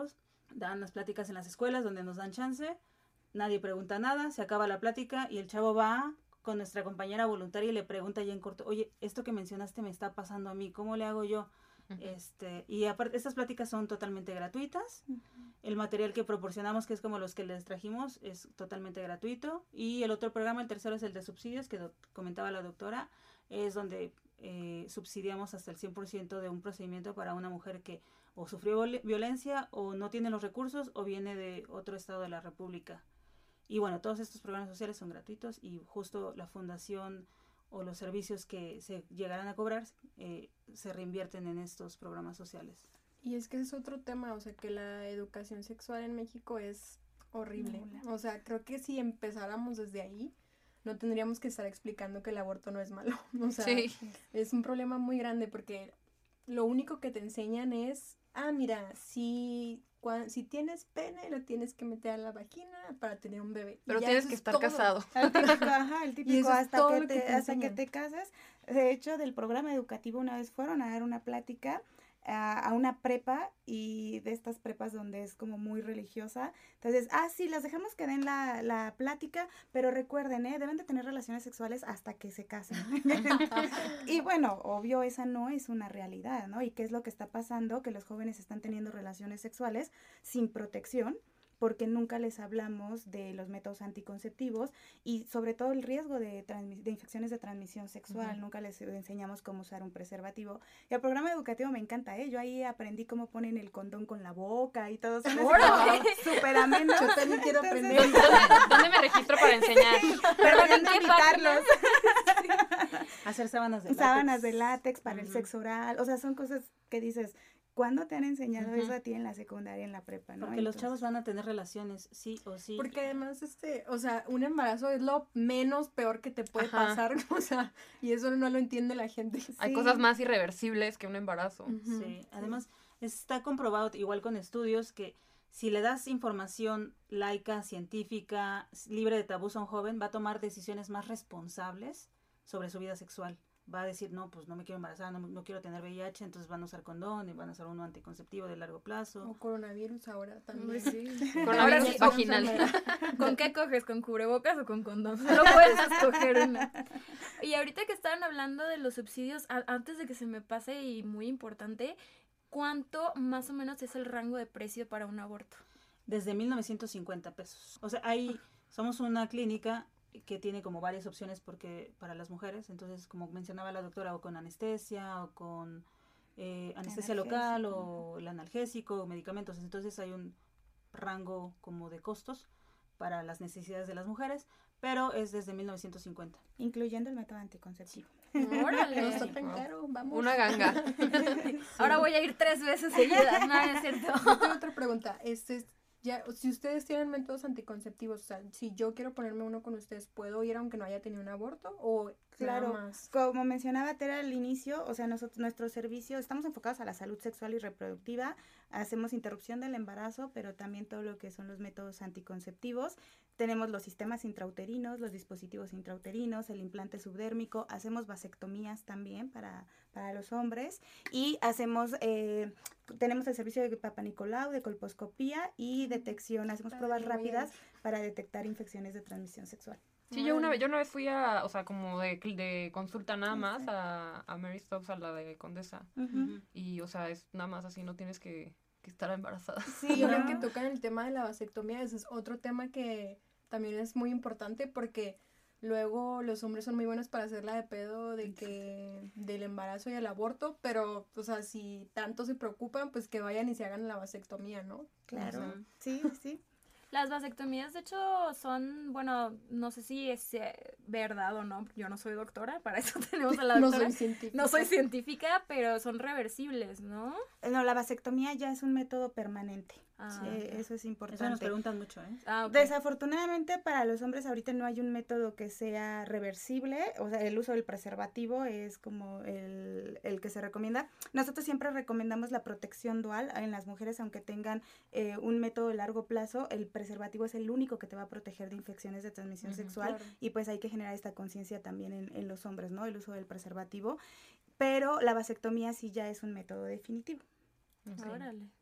dan las pláticas en las escuelas donde nos dan chance, nadie pregunta nada, se acaba la plática y el chavo va con nuestra compañera voluntaria y le pregunta ya en corto, oye, esto que mencionaste me está pasando a mí, ¿cómo le hago yo? Uh-huh. Este, y aparte, estas pláticas son totalmente gratuitas. Uh-huh. El material que proporcionamos, que es como los que les trajimos, es totalmente gratuito. Y el otro programa, el tercero, es el de subsidios, que do- comentaba la doctora, es donde eh, subsidiamos hasta el cien por ciento de un procedimiento para una mujer que o sufrió vol- violencia o no tiene los recursos o viene de otro estado de la República. Y bueno, todos estos programas sociales son gratuitos y justo la fundación o los servicios que se llegarán a cobrar eh, se reinvierten en estos programas sociales. Y es que es otro tema, o sea, que la educación sexual en México es horrible. No, o sea, creo que si empezáramos desde ahí, no tendríamos que estar explicando que el aborto no es malo. O sea, sí. Es un problema muy grande porque lo único que te enseñan es, ah, mira, si... Cuando, si tienes pene, lo tienes que meter a la vagina para tener un bebé. Pero tienes que estar todo. casado. El típico, ajá, el típico hasta, que te, que hasta que te casas. De hecho, del programa educativo una vez fueron a dar una plática a, a una prepa y de estas prepas donde es como muy religiosa. Entonces, ah, sí, las dejamos que den la, la plática, pero recuerden, ¿eh? Deben de tener relaciones sexuales hasta que se casen. Y bueno, obvio, esa no es una realidad, ¿no? ¿Y qué es lo que está pasando? Que los jóvenes están teniendo relaciones sexuales sin protección, porque nunca les hablamos de los métodos anticonceptivos y sobre todo el riesgo de, transmis- de infecciones de transmisión sexual. Uh-huh. Nunca les enseñamos cómo usar un preservativo. Y el programa educativo me encanta, ¿eh? Yo ahí aprendí cómo ponen el condón con la boca y todo. Súper ameno. Yo también quiero Entonces, aprender. ¿Dónde, ¿Dónde me registro para enseñar? Pero ¿en qué invitarlos? Hacer sábanas de látex. Sábanas de látex para uh-huh. el sexo oral. O sea, son cosas que dices... ¿Cuándo te han enseñado uh-huh. eso a ti en la secundaria, en la prepa, no? Porque Entonces, los chavos van a tener relaciones, sí o sí. Porque además, este, o sea, un embarazo es lo menos peor que te puede Ajá. pasar, o sea, y eso no lo entiende la gente. Sí. Hay cosas más irreversibles que un embarazo. Uh-huh. Sí, además está comprobado, igual con estudios, que si le das información laica, científica, libre de tabús a un joven, va a tomar decisiones más responsables sobre su vida sexual. Va a decir, no, pues no me quiero embarazar, no, no quiero tener V I H, entonces van a usar condón y van a usar uno anticonceptivo de largo plazo. O coronavirus ahora también. Sí. Coronavirus sí, vaginal. ¿Con qué coges? ¿Con cubrebocas o con condón? Solo puedes escoger una. Y ahorita que estaban hablando de los subsidios, a, antes de que se me pase y muy importante, ¿cuánto más o menos es el rango de precio para un aborto? Desde mil novecientos cincuenta pesos. O sea, ahí somos una clínica que tiene como varias opciones porque para las mujeres, entonces como mencionaba la doctora, o con anestesia o con eh, anestesia local o el analgésico, medicamentos, entonces hay un rango como de costos para las necesidades de las mujeres, pero es desde mil novecientos cincuenta. Incluyendo el método anticonceptivo. ¡Órale! No está tan caro, vamos. Una ganga. Sí. Ahora voy a ir tres veces seguidas, no, es cierto. Yo tengo otra pregunta, este es Ya, si ustedes tienen métodos anticonceptivos, o sea, si yo quiero ponerme uno con ustedes, ¿puedo ir aunque no haya tenido un aborto? O claro, nada más? Como mencionaba Tera al inicio, o sea, nosotros, nuestro servicio, estamos enfocados a la salud sexual y reproductiva, hacemos interrupción del embarazo, pero también todo lo que son los métodos anticonceptivos. Tenemos los sistemas intrauterinos, los dispositivos intrauterinos, el implante subdérmico, hacemos vasectomías también para, para los hombres y hacemos, eh, tenemos el servicio de Papa Nicolau, de colposcopía y detección, hacemos pruebas rápidas para detectar infecciones de transmisión sexual. Sí, yo una vez, yo una vez fui a, o sea, como de, de consulta nada más a, a Mary Stopes, a la de Condesa, uh-huh. y, o sea, es nada más así, no tienes que, que estar embarazada. Sí, y ahora que tocan el tema de la vasectomía, ese es otro tema que también es muy importante porque luego los hombres son muy buenos para hacerla de pedo de que del embarazo y el aborto, pero, o sea, si tanto se preocupan, pues que vayan y se hagan la vasectomía, ¿no? Claro, o sea, sí, sí. Las vasectomías, de hecho, son, bueno, no sé si es eh, verdad o no, yo no soy doctora, para eso tenemos a la doctora. No soy científica. No soy científica, pero son reversibles, ¿no? No, la vasectomía ya es un método permanente. Ah, sí, okay. Eso es importante. Eso nos preguntan mucho, ¿eh? Ah, okay. Desafortunadamente para los hombres ahorita no hay un método que sea reversible, o sea, el uso del preservativo es como el, el que se recomienda. Nosotros siempre recomendamos la protección dual en las mujeres, aunque tengan eh, un método de largo plazo, el preservativo es el único que te va a proteger de infecciones de transmisión uh-huh, sexual, claro. Y pues hay que generar esta conciencia también en, en los hombres, ¿no? El uso del preservativo, pero la vasectomía sí ya es un método definitivo. Okay. Órale.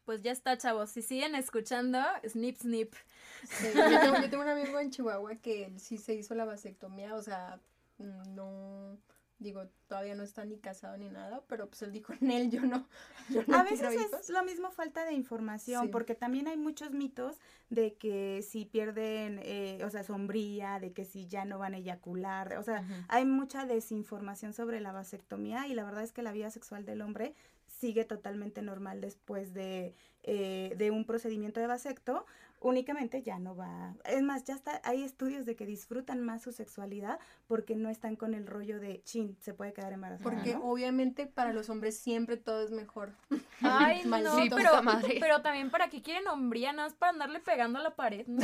Pues ya está, chavos. Si siguen escuchando, snip, snip. Sí, yo, tengo, yo tengo un amigo en Chihuahua que él sí se hizo la vasectomía, o sea, no, digo, todavía no está ni casado ni nada, pero pues él dijo, en él yo no, yo no A veces quiero es hijos. lo mismo falta de información, Sí. porque también hay muchos mitos de que si pierden, eh, o sea, sombría, de que si ya no van a eyacular, o sea, Ujú. hay mucha desinformación sobre la vasectomía y la verdad es que la vida sexual del hombre sigue totalmente normal después de, eh, de un procedimiento de vasecto, únicamente ya no va, es más, ya está, hay estudios de que disfrutan más su sexualidad porque no están con el rollo de, chin, se puede quedar embarazada, Porque ¿no? obviamente para los hombres siempre todo es mejor. Ay, no, Maldito. pero, puta madre. pero también para qué quieren hombría, nada más para andarle pegando a la pared, ¿no?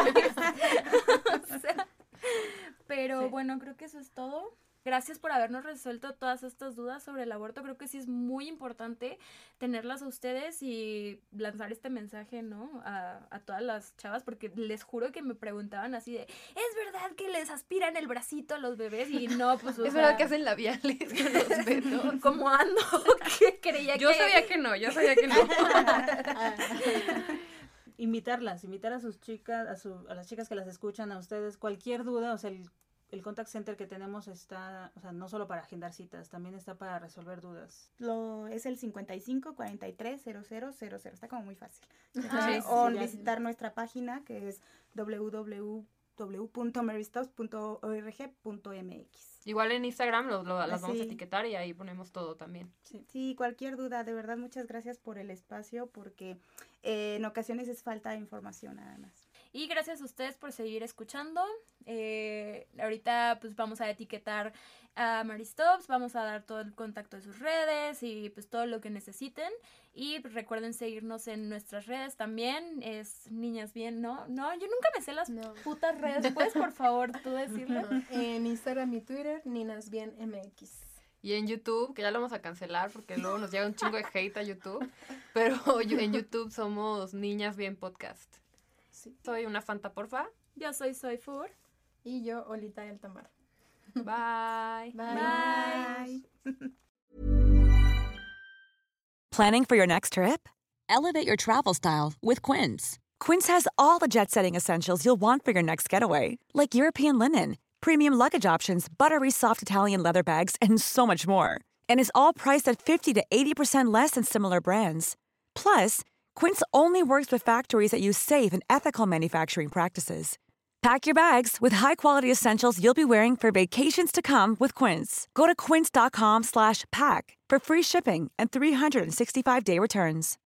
O sea, pero Sí. bueno, creo que eso es todo. Gracias por habernos resuelto todas estas dudas sobre el aborto. Creo que sí es muy importante tenerlas a ustedes y lanzar este mensaje, ¿no? A, a todas las chavas, porque les juro que me preguntaban así de, ¿es verdad que les aspiran el bracito a los bebés? Y no, pues, o Es sea, verdad que hacen labiales con los besos. ¿cómo ando? que creía Yo que... sabía que no, yo sabía que no. Invitarlas, invitar a sus chicas, a, su, a las chicas que las escuchan, a ustedes, cualquier duda, o sea, el, el contact center que tenemos está, o sea, no solo para agendar citas, también está para resolver dudas. Lo, es el cincuenta y cinco, cuarenta y tres, cero cero cero cero, está como muy fácil. Ah, Eh, sí, o ya. visitar nuestra página que es doble u doble u doble u punto marystops punto org punto m x. Igual en Instagram lo, lo- las vamos a Sí. etiquetar y ahí ponemos todo también. Sí, cualquier duda, de verdad muchas gracias por el espacio porque eh, en ocasiones es falta de información nada más. Y gracias a ustedes por seguir escuchando. Eh, ahorita pues vamos a etiquetar a Maristops, vamos a dar todo el contacto de sus redes y pues todo lo que necesiten. Y pues, recuerden seguirnos en nuestras redes también. Es Niñas Bien, ¿no? No, yo nunca me sé las No. putas redes. ¿Puedes por favor tú decirlo? En Instagram y Twitter, Ninas Bien M X. Y en YouTube, que ya lo vamos a cancelar porque luego nos llega un chingo de hate a YouTube. Pero yo- en YouTube somos Niñas Bien Podcast. Sí. Soy una Fanta, porfa. Yo soy Soy Fur. Y yo, Olita del Tamar. Bye. Bye. Planning for your next trip? Elevate your travel style with Quince. Quince has all the jet-setting essentials you'll want for your next getaway, like European linen, premium luggage options, buttery soft Italian leather bags, and so much more. And is all priced at fifty to eighty percent less than similar brands. Plus, Quince only works with factories that use safe and ethical manufacturing practices. Pack your bags with high-quality essentials you'll be wearing for vacations to come with Quince. Go to quince dot com slash pack for free shipping and three sixty-five day returns.